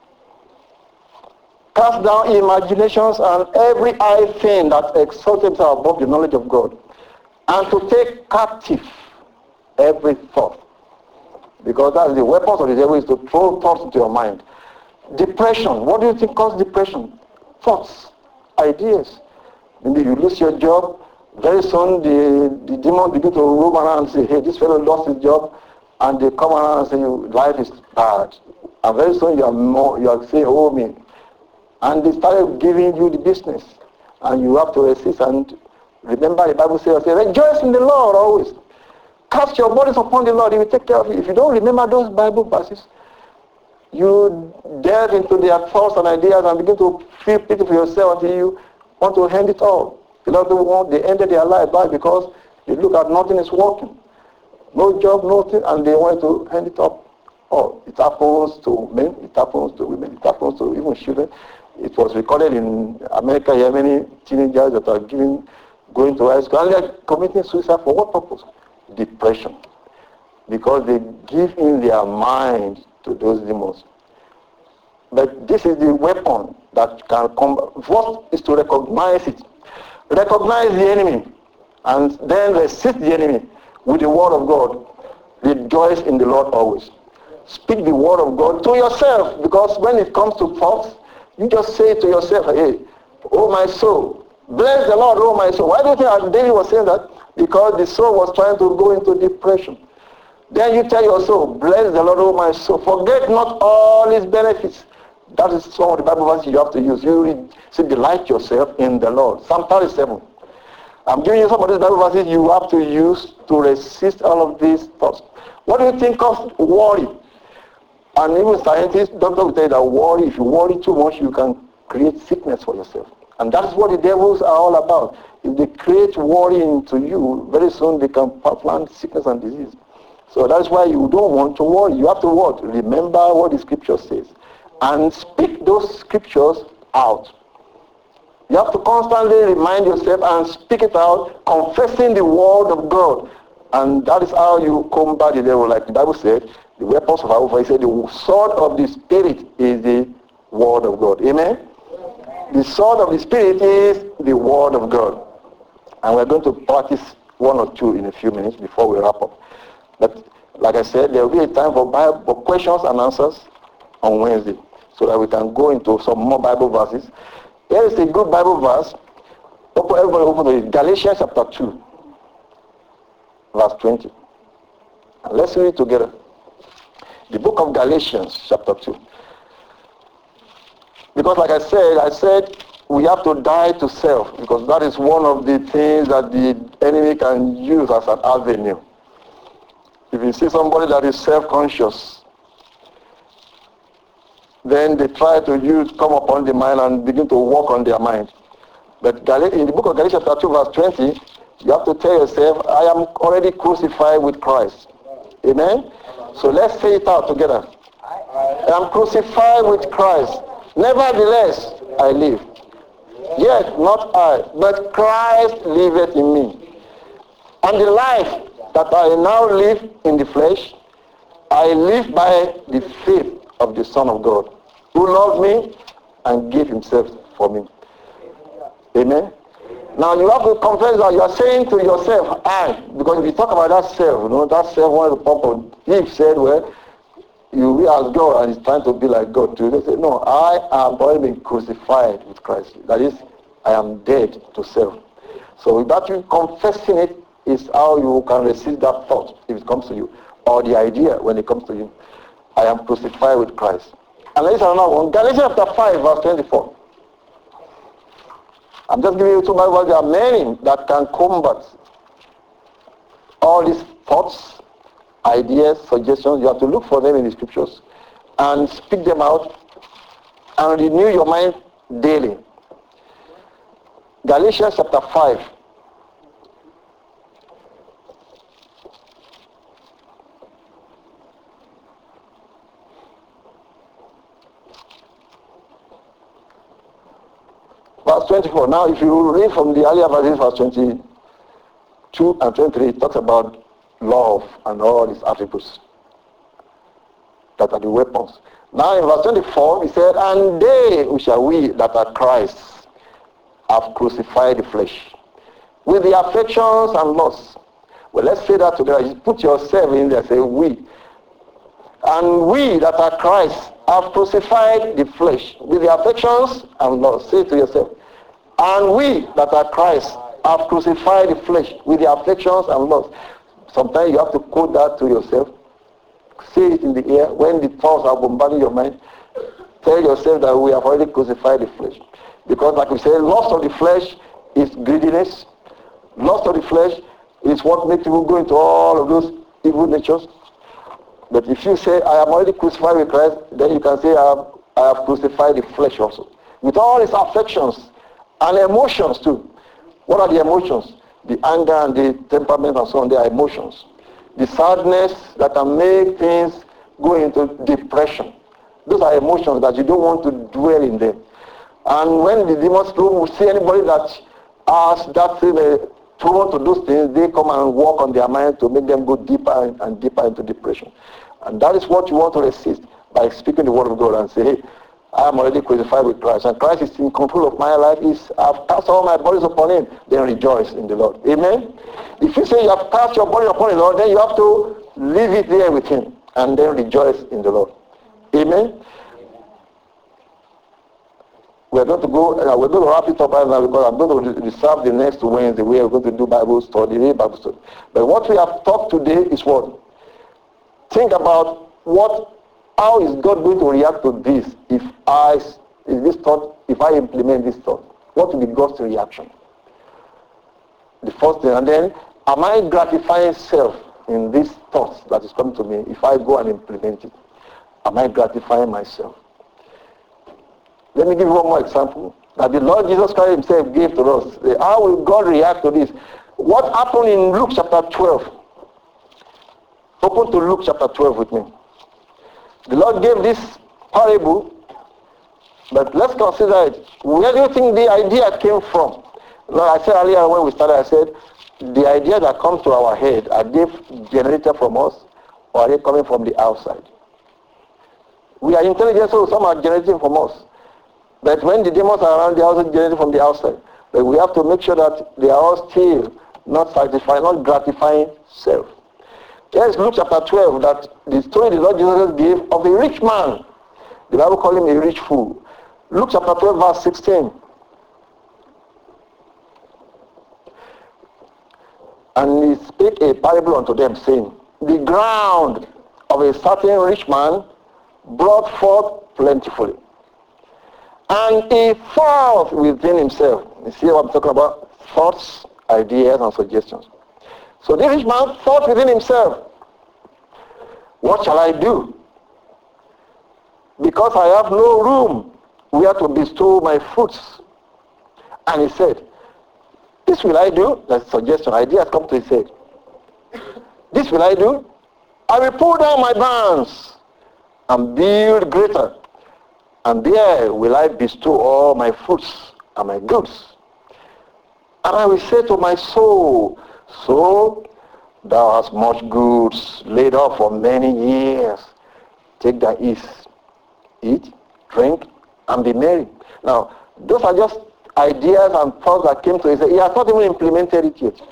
Cast down imaginations and every high thing that exalts itself above the knowledge of God. And to take captive every thought. Because that's the weapons of the devil, is to throw thoughts into your mind. Depression. What do you think causes depression? Thoughts, ideas. Maybe you lose your job. Very soon the demon begin to roam around and say, hey, this fellow lost his job. And they come around and say, life is bad. And very soon you are saying, oh me. And they started giving you the business. And you have to resist. And remember, the Bible says, rejoice in the Lord always. Cast your bodies upon the Lord. He will take care of you. If you don't remember those Bible verses, you delve into their thoughts and ideas and begin to feel pity for yourself until you want to end it all. A lot of people they ended their life back because they look at nothing is working. No job, nothing, and they want to end it up. Oh, it happens to men, it happens to women, it happens to even children. It was recorded in America here, many teenagers that are going to high school, and they are committing suicide for what purpose? Depression. Because they give in their mind to those demons. But this is the weapon that can come. First is to recognize it. Recognize the enemy and then resist the enemy with the word of God. Rejoice in the Lord always. Speak the word of God to yourself, because when it comes to thoughts, you just say to yourself, hey, oh my soul, bless the Lord, oh my soul. Why do you think David was saying that? Because the soul was trying to go into depression. Then you tell your soul, bless the Lord, oh my soul. Forget not all his benefits. That is some of the Bible verses you have to use. You say, delight yourself in the Lord. Psalm 37. I'm giving you some of these Bible verses you have to use to resist all of these thoughts. What do you think of worry? And even scientists, doctors will tell you that if you worry too much, you can create sickness for yourself. And that's what the devils are all about. If they create worry into you, very soon they can plant sickness and disease. So that's why you don't want to worry. You have to what? Remember what the scripture says. And speak those scriptures out. You have to constantly remind yourself and speak it out, confessing the word of God. And that is how you combat the devil. Like the Bible said, the weapons of our warfare, he said the sword of the Spirit is the word of God. Amen? The sword of the Spirit is the word of God. And we're going to practice one or two in a few minutes before we wrap up. But like I said, there will be a time for questions and answers on Wednesday so that we can go into some more Bible verses. Here is a good Bible verse. Everybody open to it. Galatians chapter 2, verse 20. And let's read it together. The book of Galatians chapter 2. Because like I said, we have to die to self, because that is one of the things that the enemy can use as an avenue. If you see somebody that is self-conscious, then they try to come upon the mind and begin to work on their mind. But in the book of Galatians chapter 2 verse 20, you have to tell yourself, I am already crucified with Christ. Amen? So let's say it out together. I am crucified with Christ. Nevertheless, I live. Yet not I, but Christ liveth in me. And the life that I now live in the flesh, I live by the faith of the Son of God, who loved me and gave himself for me. Amen? Now you have to confess that you are saying to yourself, I, because if you talk about that self, that self wanted to pop up. Eve said, well, you will as God, and he's trying to be like God too. They say, no, I have already been crucified with Christ. That is, I am dead to self. So without you confessing it is how you can resist that thought if it comes to you, or the idea when it comes to you. I am crucified with Christ. And let's another one. Galatians chapter 5, verse 24. I'm just giving you two Bibles. There are many that can combat all these thoughts, ideas, suggestions. You have to look for them in the scriptures and speak them out and renew your mind daily. Galatians chapter 5. Verse 24. Now, if you read from the earlier verses, verse 22 and 23, it talks about love and all its attributes that are the weapons. Now, in verse 24, he said, and they, which are we that are Christ, have crucified the flesh with the affections and lusts. Well, let's say that together. You put yourself in there, say we. And we that are Christ have crucified the flesh with the affections and lusts. Say it to yourself. And we that are Christ have crucified the flesh with the affections and lusts. Sometimes you have to quote that to yourself. Say it in the air. When the thoughts are bombarding your mind, tell yourself that we have already crucified the flesh. Because like we say, lust of the flesh is greediness. Lust of the flesh is what makes people go into all of those evil natures. But if you say, I am already crucified with Christ, then you can say, I have crucified the flesh also. With all its affections and emotions too. What are the emotions? The anger and the temperament and so on, they are emotions. The sadness that can make things go into depression. Those are emotions that you don't want to dwell in them. And when the demons will see anybody that has that thing prone to those things, they come and work on their mind to make them go deeper and deeper into depression. And that is what you want to resist by speaking the word of God and say, hey, I am already crucified with Christ. And Christ is in control of my life. I've cast all my bodies upon him. Then rejoice in the Lord. Amen? If you say you have cast your body upon the Lord, then you have to leave it there with him. And then rejoice in the Lord. Amen? We're going to wrap it up right now because I'm going to reserve the next Wednesday where we're going to do Bible study. But what we have talked today is what? Think about how is God going to react to this if I implement this thought? What will be God's reaction? The first thing, and then, am I gratifying self in these thoughts that is coming to me if I go and implement it? Am I gratifying myself? Let me give you one more example that the Lord Jesus Christ himself gave to us. How will God react to this? What happened in Luke chapter 12? Open to Luke chapter 12 with me. The Lord gave this parable, but let's consider it. Where do you think the idea came from? Like I said earlier when we started, I said, the idea that comes to our head, are they generated from us or are they coming from the outside? We are intelligent, so some are generating from us. But when the demons are around, they are also generated from the outside. But we have to make sure that they are all still not satisfying, not gratifying self. Here's Luke chapter 12, that the story the Lord Jesus gave of a rich man. The Bible calls him a rich fool. Luke chapter 12, verse 16. And he spake a parable unto them, saying, the ground of a certain rich man brought forth plentifully. And he thought within himself. You see what I'm talking about? Thoughts, ideas, and suggestions. So the rich man thought within himself, what shall I do? Because I have no room where to bestow my fruits. And he said, this will I do. That's a suggestion. Ideas come to his head. This will I do. I will pull down my barns and build greater. And there will I bestow all my fruits and my goods. And I will say to my soul, soul, thou hast much goods laid up for many years. Take thy ease. Eat, drink, and be merry. Now, those are just ideas and thoughts that came to his head. He has not even implemented it yet.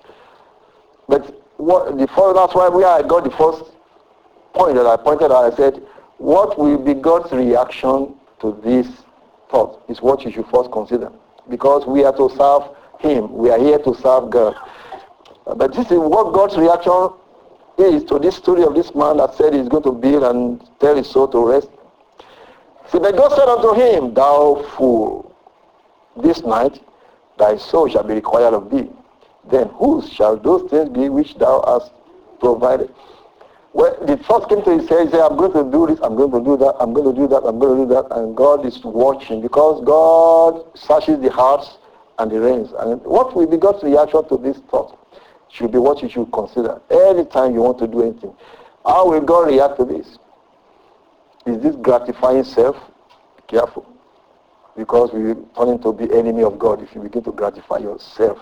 But that's why I got the first point that I pointed out. I said, what will be God's reaction to this thought is what you should first consider. Because we are to serve him. We are here to serve God. But this is what God's reaction is to this story of this man that said he's going to build and tell his soul to rest. See, but God said unto him, thou fool, this night thy soul shall be required of thee. Then whose shall those things be which thou hast provided? Well, the thought came to his head, he said, I'm going to do this, I'm going to do that, I'm going to do that, I'm going to do that. And God is watching because God searches the hearts and the reins. And what will be God's reaction to this thought should be what you should consider. Anytime you want to do anything, how will God react to this? Is this gratifying self? Be careful. Because we turn into the enemy of God if you begin to gratify yourself.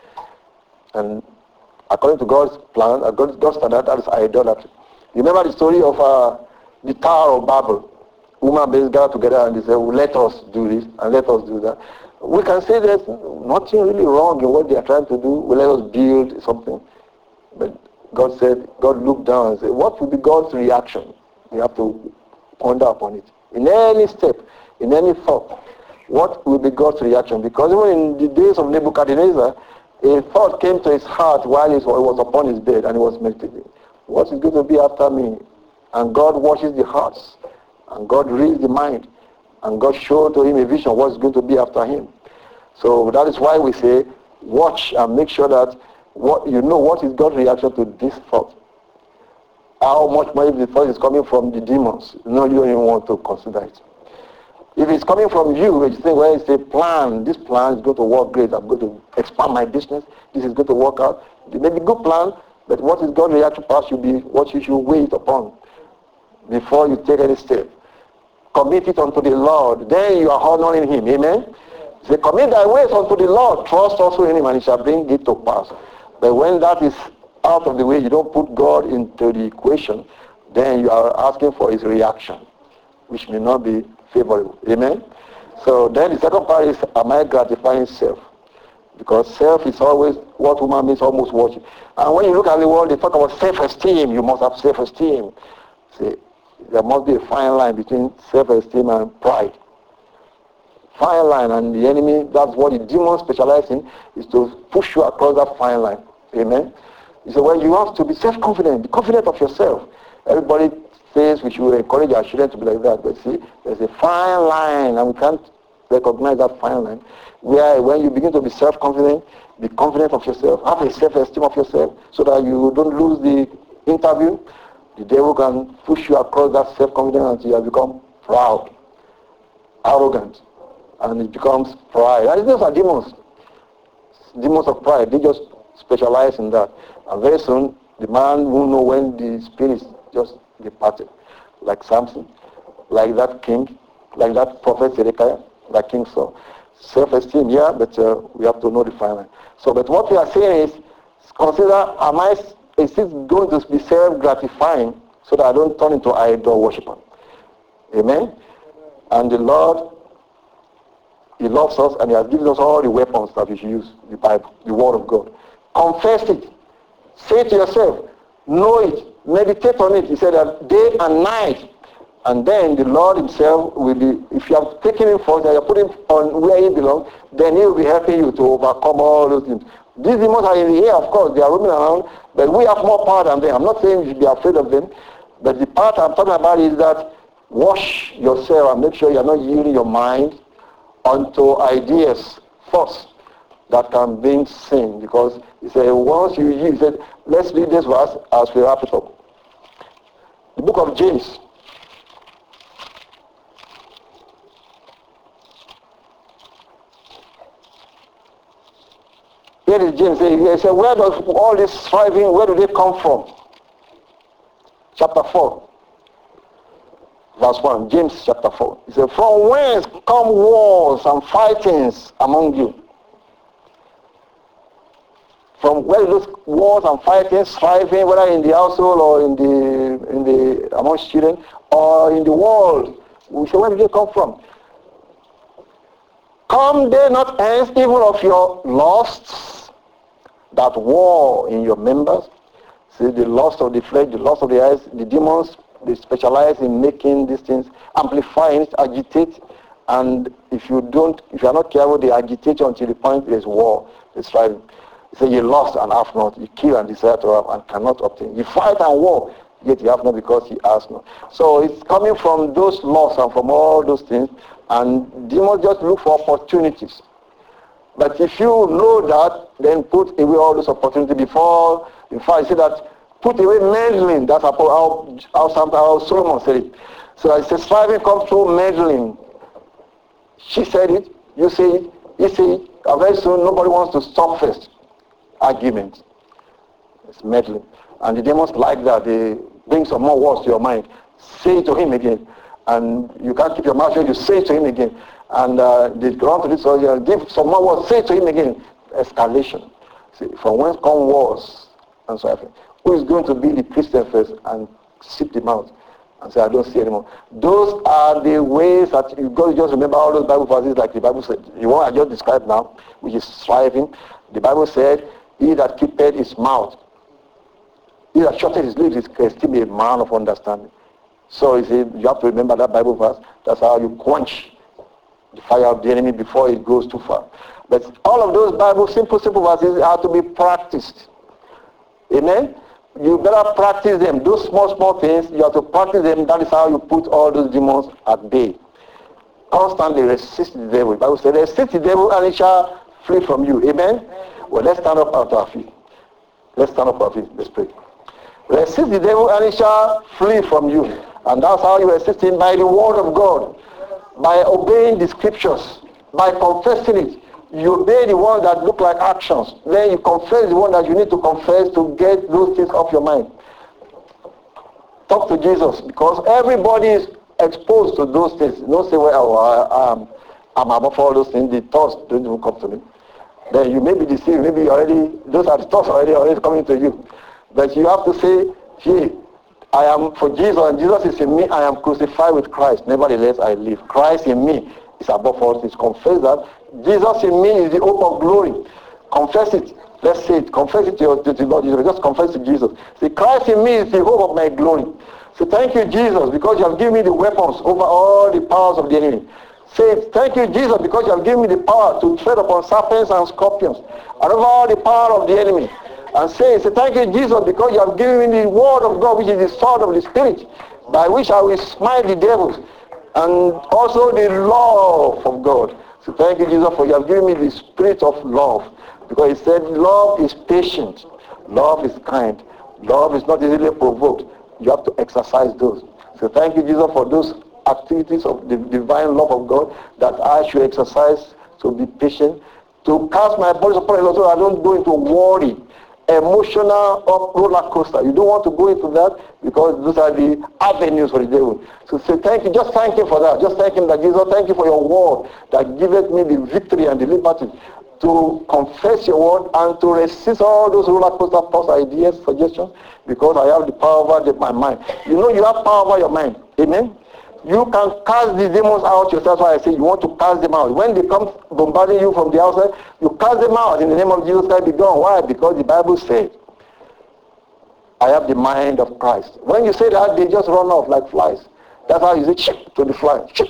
And according to God's plan, God's standard, that is idolatry. You remember the story of the Tower of Babel? Human beings gather together and they say, well, let us do this and let us do that. We can say there's nothing really wrong in what they are trying to do. Well, let us build something. But God said, God looked down and said, what will be God's reaction? We have to ponder upon it. In any step, in any thought, what will be God's reaction? Because even in the days of Nebuchadnezzar, a thought came to his heart while he was upon his bed and he was meditating. What is going to be after me? And God watches the hearts. And God reads the mind. And God showed to him a vision what's going to be after him. So that is why we say, watch and make sure that what is God's reaction to this thought. How much more if the thought is coming from the demons? You don't even want to consider it. If it's coming from you, you think, well, it's a plan. This plan is going to work great. I'm going to expand my business. This is going to work out. It may be a good plan, but what is God's reaction past should be what you should wait upon before you take any step. Commit it unto the Lord. Then you are honoring him. Amen? Say, commit thy ways unto the Lord. Trust also in him and he shall bring it to pass. But when that is out of the way, you don't put God into the equation, then you are asking for his reaction, which may not be favorable. Amen? So then the second part is, am I gratifying self? Because self is always what human beings almost watching. And when you look at the world, they talk about self-esteem. You must have self-esteem. See, there must be a fine line between self-esteem and pride. Fine line, and the enemy, that's what the demons specialize in, is to push you across that fine line. Amen? He said, well, you have to be self-confident. Be confident of yourself. Everybody says we should encourage our children to be like that. But see, there's a fine line, and we can't recognize that fine line. Where when you begin to be self-confident, be confident of yourself, have a self-esteem of yourself, so that you don't lose the interview. The devil can push you across that self-confidence until you have become proud, arrogant, and it becomes pride. And those are demons. Demons of pride. They just specialize in that. And very soon, the man will know when the spirit just departed. Like Samson, like that king, like that prophet Zedekiah, like King Saul. Self-esteem, yeah, but we have to know the final. So, but what we are saying is, consider, is it going to be self-gratifying so that I don't turn into idol worshiper? Amen? And the Lord, He loves us and He has given us all the weapons that we should use, the Bible, the Word of God. Confess it. Say it to yourself. Know it. Meditate on it. He said that day and night. And then the Lord Himself will be, if you have taken Him first and you put Him on where He belongs, then He will be helping you to overcome all those things. These demons are in the air, of course, they are roaming around, but we have more power than them. I'm not saying you should be afraid of them, but the part I'm talking about is that wash yourself and make sure you're not yielding your mind onto ideas first that can bring sin. Because He said, once you yield, He said, let's read this verse as we wrap it up. The book of James. Here is James. He said, where does all this striving, where do they come from? Chapter 4. Verse 1. James chapter 4. He said, from whence come wars and fightings among you? From where do those wars and fightings, striving, whether in the household or in the amongst children or in the world? We say, where do they come from? Come they not hence even of your lusts that war in your members? See, the lust of the flesh, the lust of the eyes, the demons, they specialize in making these things, amplifying it, agitate, and if you are not careful, they agitate you until the point there's war, there's striving. So you lost and have not, you kill and desire to have and cannot obtain. You fight and war, yet you have not because you ask not. So it's coming from those lusts and from all those things, and demons just look for opportunities. But if you know that, then put away all those opportunities before. In fact, I say that put away meddling. That's how Solomon said it. So I said striving comes through meddling. She said it, you say it, he say it, and very soon nobody wants to stop first. Argument. It's meddling. And the demons like that. They bring some more words to your mind. Say it to him again. And you can't keep your mouth shut, you say it to him again. And they go on to this, so you give some more words, say it to him again. Escalation. See, from whence come wars and so on. Who is going to be the Christian first and sit them out and say, I don't see anymore? Those are the ways that you've got to just remember all those Bible verses like the Bible said. The one I just described now, which is striving. The Bible said, he that keepeth his mouth, he that shutteth his lips is esteemed a man of understanding. So you have to remember that Bible verse. That's how you quench the fire of the enemy before it goes too far. But all of those Bible simple verses have to be practiced. Amen? You better practice them. Those small things, you have to practice them. That is how you put all those demons at bay. Constantly resist the devil. The Bible says, resist the devil and he shall flee from you. Amen? Well, let's stand up out of our feet. Let's stand up out of our feet. Let's pray. Resist the devil and he shall flee from you. And that's how you resist him, by the word of God, by obeying the scriptures, by confessing it. You obey the ones that look like actions. Then you confess the one that you need to confess to get those things off your mind. Talk to Jesus, because everybody is exposed to those things. Don't say, well, I'm above all those things. The thoughts don't even come to me. Then you may be deceived. Maybe those are the thoughts already coming to you. But you have to say, hey, I am for Jesus, and Jesus is in me. I am crucified with Christ. Nevertheless, I live. Christ in me is above all things. Confess that. Jesus in me is the hope of glory. Confess it. Let's say it. Confess it to Lord Jesus. Just confess to Jesus. Say, Christ in me is the hope of my glory. Say, thank you, Jesus, because you have given me the weapons over all the powers of the enemy. Say, thank you, Jesus, because you have given me the power to tread upon serpents and scorpions and over all the power of the enemy. And say, thank you, Jesus, because you have given me the word of God, which is the sword of the Spirit, by which I will smite the devils, and also the love of God. So thank you, Jesus, for you have given me the spirit of love. Because he said, love is patient. Love is kind. Love is not easily provoked. You have to exercise those. So thank you, Jesus, for those activities of the divine love of God that I should exercise, to be patient, to cast my body upon the Lord so I don't go into worry, emotional roller coaster. You don't want to go into that because those are the avenues for the devil. So say thank you, just thank him for that. Just thank him that Jesus, thank you for your word that giveth me the victory and the liberty to confess your word and to resist all those roller coaster thoughts, ideas, suggestions, because I have the power over my mind. You know you have power over your mind. Amen? You can cast these demons out yourself. That's why I say you want to cast them out. When they come bombarding you from the outside, you cast them out in the name of Jesus Christ. Be gone. Why? Because the Bible says, I have the mind of Christ. When you say that, they just run off like flies. That's how you say, chip to the fly. Chip.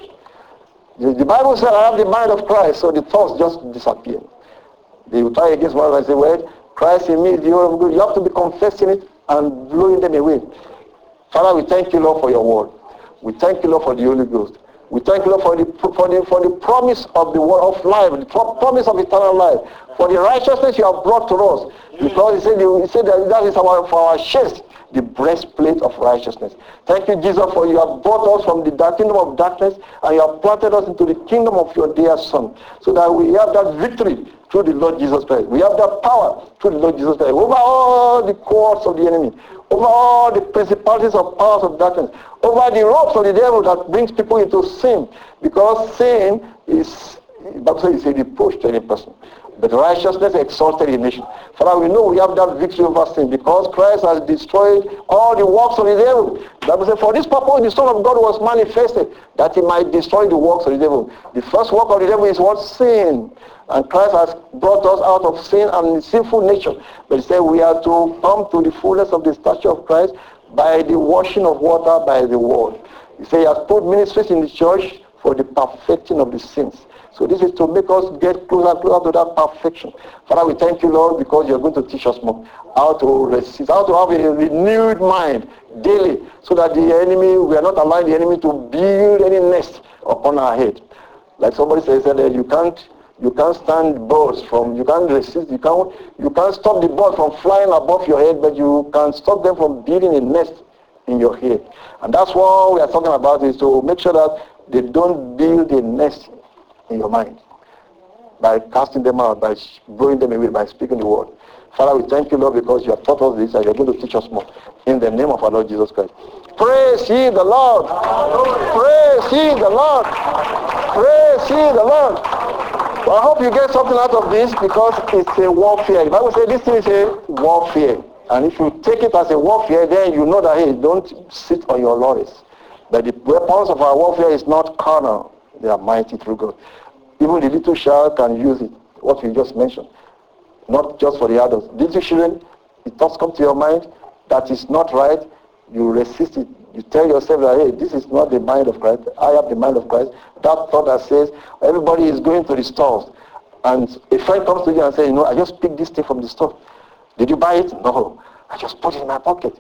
The Bible says, I have the mind of Christ, so the thoughts just disappear. They will try against one and say, well, Christ in me is the word of God. You have to be confessing it and blowing them away. Father, we thank you, Lord, for your word. We thank you, Lord, for the Holy Ghost. We thank you, Lord, for the promise of the word of life, the promise of eternal life, for the righteousness you have brought to us. Because he said that is for our chest, the breastplate of righteousness. Thank you, Jesus, for you have brought us from the kingdom of darkness and you have planted us into the kingdom of your dear Son, so that we have that victory through the Lord Jesus Christ. We have that power through the Lord Jesus Christ over all the courts of the enemy, over all the principalities of powers of darkness, over the ropes of the devil that brings people into sin, because sin is, the Bible says, a reproach to any person. But righteousness exalted a nation. Father, we know we have that victory over sin because Christ has destroyed all the works of the devil. The Bible says, for this purpose the Son of God was manifested, that he might destroy the works of the devil. The first work of the devil is what? Sin. And Christ has brought us out of sin and the sinful nature. But he said we are to come to the fullness of the stature of Christ by the washing of water by the word. He said he has put ministries in the church for the perfecting of the saints. So this is to make us get closer and closer to that perfection. Father, we thank you, Lord, because you're going to teach us more how to resist, how to have a renewed mind daily, so that the enemy, we are not allowing the enemy to build any nest upon our head. Like somebody said that you can't stand birds from, you can't resist, you can't stop the bird from flying above your head, but you can stop them from building a nest in your head. And that's what we are talking about, is to make sure that they don't build a nest in your mind by casting them out, by blowing them away, by speaking the word. Father, we thank you, Lord, because you have taught us this and you're going to teach us more. In the name of our Lord Jesus Christ. Praise ye the Lord. Praise ye the Lord. Praise ye the Lord. Well, I hope you get something out of this, because it's a warfare. The Bible says this thing is a warfare. And if you take it as a warfare, then you know that, hey, don't sit on your laurels. But the weapons of our warfare is not carnal. They are mighty through God. Even the little child can use it, what we just mentioned. Not just for the adults. Little children, it thoughts come to your mind that is not right, you resist it. You tell yourself that, hey, this is not the mind of Christ. I have the mind of Christ. That thought that says, everybody is going to the stores. And a friend comes to you and says, you know, I just picked this thing from the store. Did you buy it? No. I just put it in my pocket.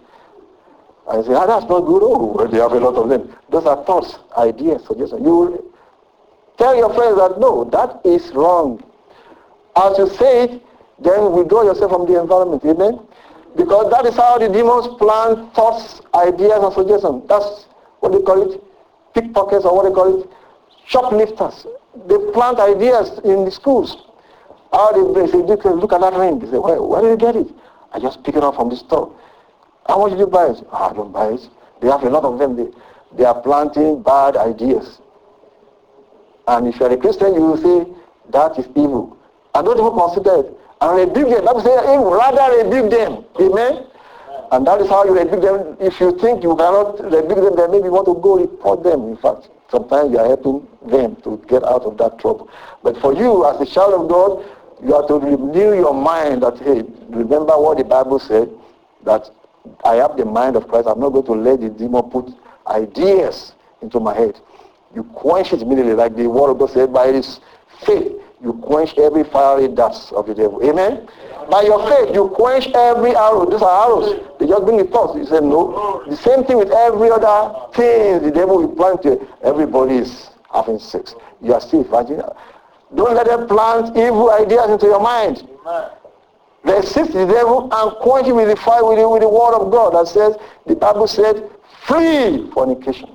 I say, that's not good. Oh, well, they have a lot of them. Those are thoughts, ideas, suggestions. You tell your friends that, no, that is wrong. As you say it, then withdraw yourself from the environment. Amen? Because that is how the demons plant thoughts, ideas, and suggestions. That's what they call it. Pickpockets, or what they call it. Shoplifters. They plant ideas in the schools. How they say, look at that ring. They say, where did you get it? I just picked it up from the store. How much did you buy it? I don't buy it. They have a lot of them. They are planting bad ideas. And if you are a Christian, you will say, that is evil. And don't even consider it. And rebuke them. That will say, rather rebuke them. Amen? And that is how you rebuke them. If you think you cannot rebuke them, then maybe you want to go report them. In fact, sometimes you are helping them to get out of that trouble. But for you, as a child of God, you have to renew your mind that, hey, remember what the Bible said, that I have the mind of Christ. I'm not going to let the demon put ideas into my head. You quench it immediately, like the word of God said, by his faith, you quench every fiery dust of the devil. Amen? By your faith, you quench every arrow. These are arrows. They just bring the thoughts. You say, no. The same thing with every other thing the devil will plant you. Everybody is having sex. You are still virgin. Don't let them plant evil ideas into your mind. Resist the devil and quench him with the fire with the word of God. That says, the Bible said, flee fornication.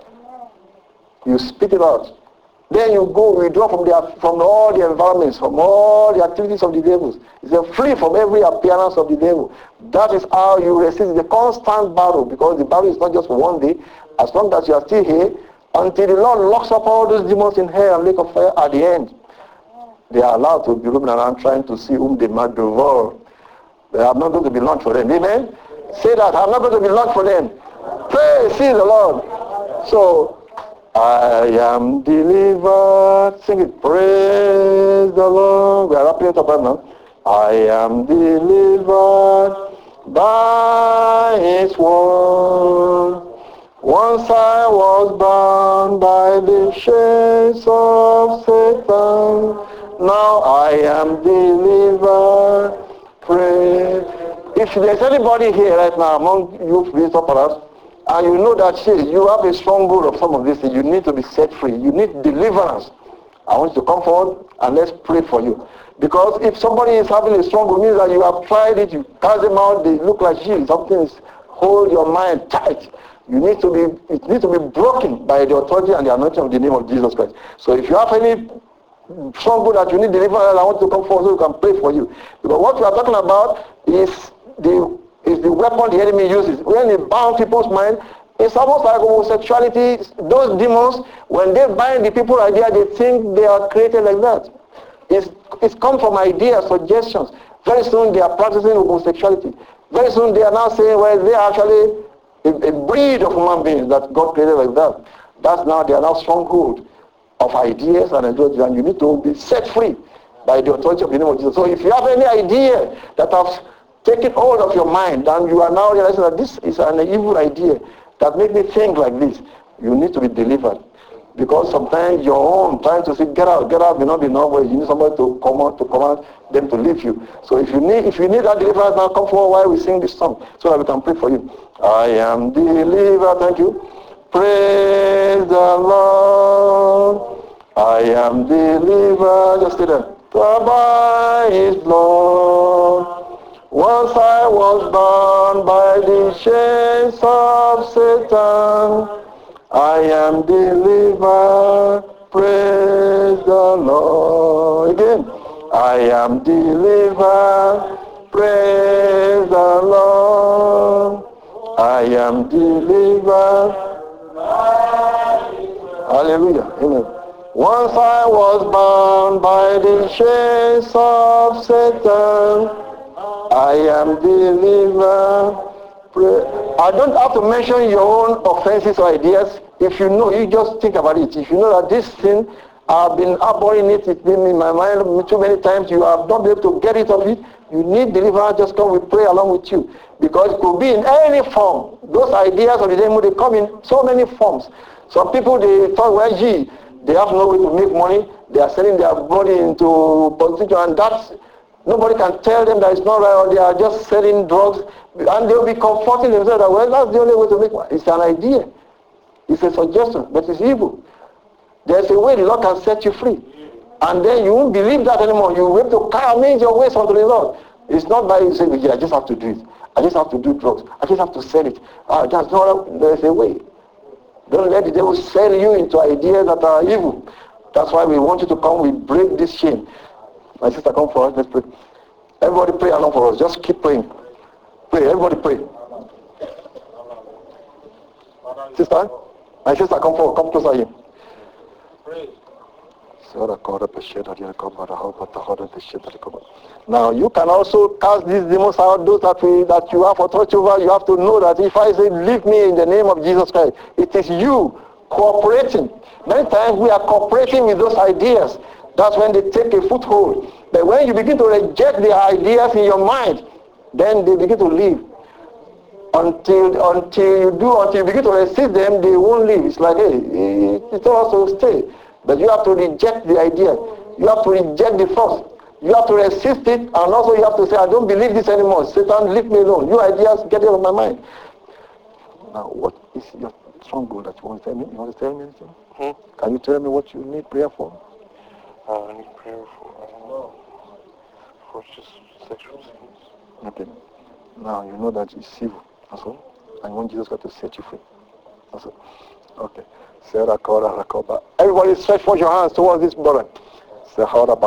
You speak it out. Then you go withdraw from all the environments, from all the activities of the devils. He said, flee from every appearance of the devil. That is how you resist the constant battle, because the battle is not just for one day. As long as you are still here, until the Lord locks up all those demons in hell and lake of fire at the end, they are allowed to be roaming around trying to see whom they might devour. They are not going to be launched for them. Amen? Say that. I'm not going to be launched for them. Pray, see the Lord. So, I am delivered. Sing it. Praise the Lord. We are wrapping it up right now. I am delivered by his word. Once I was bound by the chains of Satan. Now I am delivered. Pray. If there's anybody here right now among you visitor perhaps, and you know that you have a stronghold of some of these things, you need to be set free. You need deliverance. I want you to come forward and let's pray for you. Because if somebody is having a stronghold, it means that you have tried it, you cast them out, they look like you. Something is hold your mind tight. It needs to be broken by the authority and the anointing of the name of Jesus Christ. So if you have any stronghold that you need deliverance, I want you to come forward so we can pray for you. Because what we are talking about is the weapon the enemy uses. When he bound people's mind, it's almost like homosexuality. Those demons, when they bind the people's idea, they think they are created like that. It's come from ideas, suggestions. Very soon they are practicing homosexuality. Very soon they are now saying, well, they are actually a breed of human beings that God created like that. They are now stronghold of ideas and ideology, and you need to be set free by the authority of the name of Jesus. So if you have any idea that has taken hold of your mind and you are now realizing that this is an evil idea that makes me think like this, you need to be delivered. Because sometimes your own trying to say get out may not be enough, but you need somebody to command them to leave you. So if you need that deliverance now, come forward while we sing this song so that we can pray for you. I am delivered. Thank you. Praise the Lord. I am delivered. Just stay there. By his blood. Once I was bound by the chains of Satan. I am delivered. Praise the Lord. Again. I am delivered. Praise the Lord. I am delivered. Hallelujah. Amen. Once I was bound by the chains of Satan. I am delivered. I don't have to mention your own offenses or ideas. If you know, you just think about it. If you know that this sin, I've been harboring it, it's been in my mind too many times, you have not been able to get it of it, you need deliverance, just come, we pray along with you. Because it could be in any form. Those ideas of the devil, they come in so many forms. Some people, they thought, well, gee, they have no way to make money, they are selling their body into prostitution, and that's, nobody can tell them that it's not right, or they are just selling drugs, and they'll be comforting themselves that, well, that's the only way to make money. It's an idea. It's a suggestion, but it's evil. There's a way the Lord can set you free. And then you won't believe that anymore. You will have to commit your ways unto the Lord. It's not by you saying, yeah, I just have to do it. I just have to do drugs. I just have to sell it. That's not, there's a way. Don't let the devil sell you into ideas that are evil. That's why we want you to come. We break this chain. My sister, come for us. Let's pray. Everybody pray along for us. Just keep praying. Pray. Everybody pray. Sister, my sister, come forward. Come closer here. Pray. Now you can also cast these demons out, those that you have authority over. You have to know that if I say, leave me in the name of Jesus Christ, it is you cooperating. Many times we are cooperating with those ideas. That's when they take a foothold. But when you begin to reject the ideas in your mind, then they begin to leave. Until you begin to resist them, they won't leave. It's like, hey, it's also stay. But you have to reject the idea. You have to reject the thoughts. You have to resist it, and also you have to say, I don't believe this anymore. Satan, leave me alone. Your ideas get out of my mind. Now, what is your stronghold that you want to tell me? You want to tell me anything? Can you tell me what you need prayer for? I need prayer for for just sexual sins. Okay. Now you know that it's evil. That's all. And you want Jesus Christ to set you free. That's all. Okay. Everybody stretch forth your hands towards this brother. It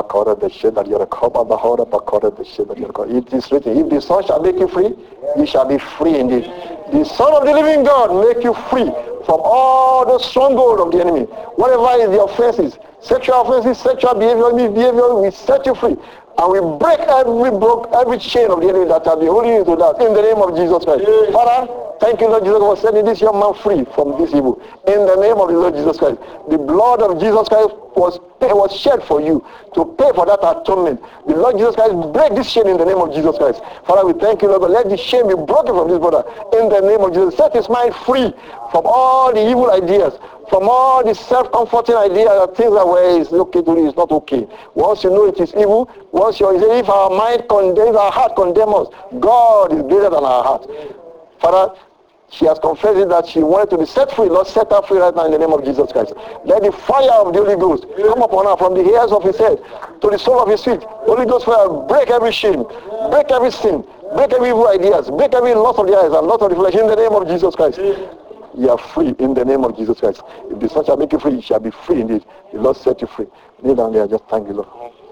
is written, if the Son shall make you free, you shall be free indeed. The Son of the living God make you free from all the stronghold of the enemy. Whatever is the offenses, sexual offenses, sexual behavior, misbehavior, we set you free. And we break every chain of the enemy that has been holding you to that in the name of Jesus Christ. Father, thank you, Lord Jesus, for setting this young man free from this evil. In the name of the Lord Jesus Christ. The blood of Jesus Christ was shed for you to pay for that atonement. The Lord Jesus Christ break this chain in the name of Jesus Christ. Father, we thank you, Lord, but let this chain be broken from this brother in the name of Jesus. Set his mind free from all the evil ideas, from all the self-comforting ideas that things that way is okay to do is not okay. Once you know it is evil, once you say, if our mind condemns, our heart condemns us, God is greater than our heart. Father, she has confessed it that she wanted to be set free. Lord, set her free right now in the name of Jesus Christ. Let the fire of the Holy Ghost come upon her from the hairs of his head to the sole of his feet. Holy Ghost fire, break every shame, break every sin, break every evil ideas, break every lust of the eyes and lust of the flesh in the name of Jesus Christ. You are free in the name of Jesus Christ. If the Son shall make you free, you shall be free indeed. The Lord set you free. Kneel down there, just thank the Lord.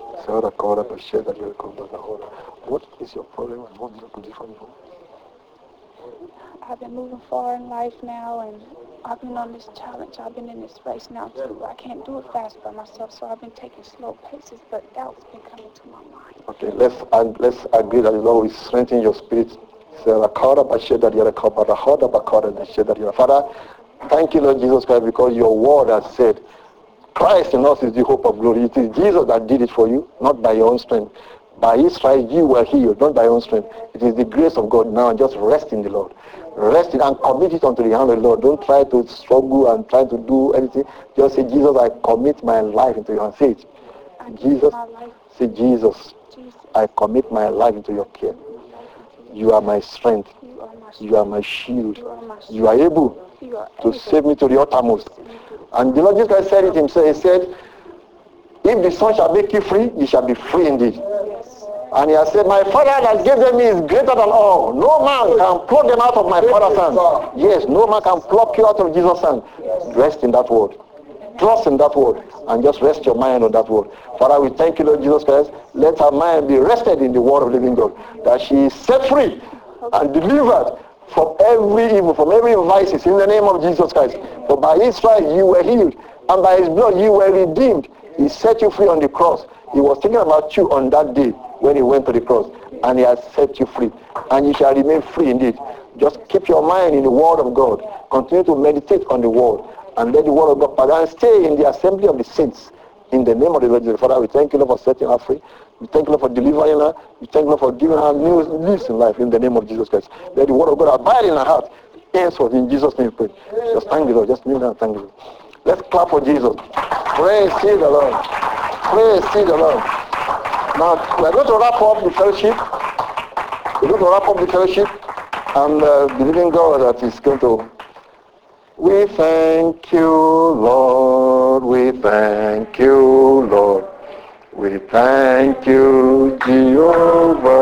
What is your problem and what do you do for me? I've been moving far in life now, and I've been on this challenge. I've been in this race now too. I can't do it fast by myself, so I've been taking slow paces, but doubt's been coming to my mind. Okay, let's agree that the Lord will strengthen your spirit. Father, thank you, Lord Jesus Christ, because your word has said, Christ in us is the hope of glory. It is Jesus that did it for you, not by your own strength. By his stripes you were healed, not by your own strength. It is the grace of God now. Just rest in the Lord. Rest it and commit it unto the hand of the Lord. Don't try to struggle and try to do anything. Just say, Jesus, I commit my life into your hand. Say it. Jesus, say, Jesus, I commit my life into your care. You are my strength. You are my shield. You are able to save me to the uttermost. And the Lord Jesus Christ said it himself. He said, if the Son shall make you free, you shall be free indeed. And he has said, my Father that gave them me is greater than all. No man can pluck them out of my Father's hand. Yes, no man can pluck you out of Jesus' hand. Rest in that word. Trust in that word. And just rest your mind on that word. Father, we thank you, Lord Jesus Christ. Let her mind be rested in the word of the living God. That she is set free and delivered from every evil, from every vices in the name of Jesus Christ. For by his stripes you were healed. And by his blood you were redeemed. He set you free on the cross. He was thinking about you on that day when he went to the cross. And he has set you free. And you shall remain free indeed. Just keep your mind in the word of God. Continue to meditate on the word. And let the word of God pass. And stay in the assembly of the saints. In the name of the Lord Jesus. Father, we thank you, Lord, for setting her free. We thank you, Lord, for delivering her. We thank you, Lord, for giving her new leaves in life in the name of Jesus Christ. Let the word of God abide in her heart. Henceforth, in Jesus' name, pray. Just thank you, Lord. Just kneel down and thank you. Let's clap for Jesus. Praise the Lord. Praise the Lord. Now, we're going to wrap up the fellowship. We're going to wrap up the fellowship. And believing God that is going to... We thank you, Lord. We thank you, Lord. We thank you, Jehovah.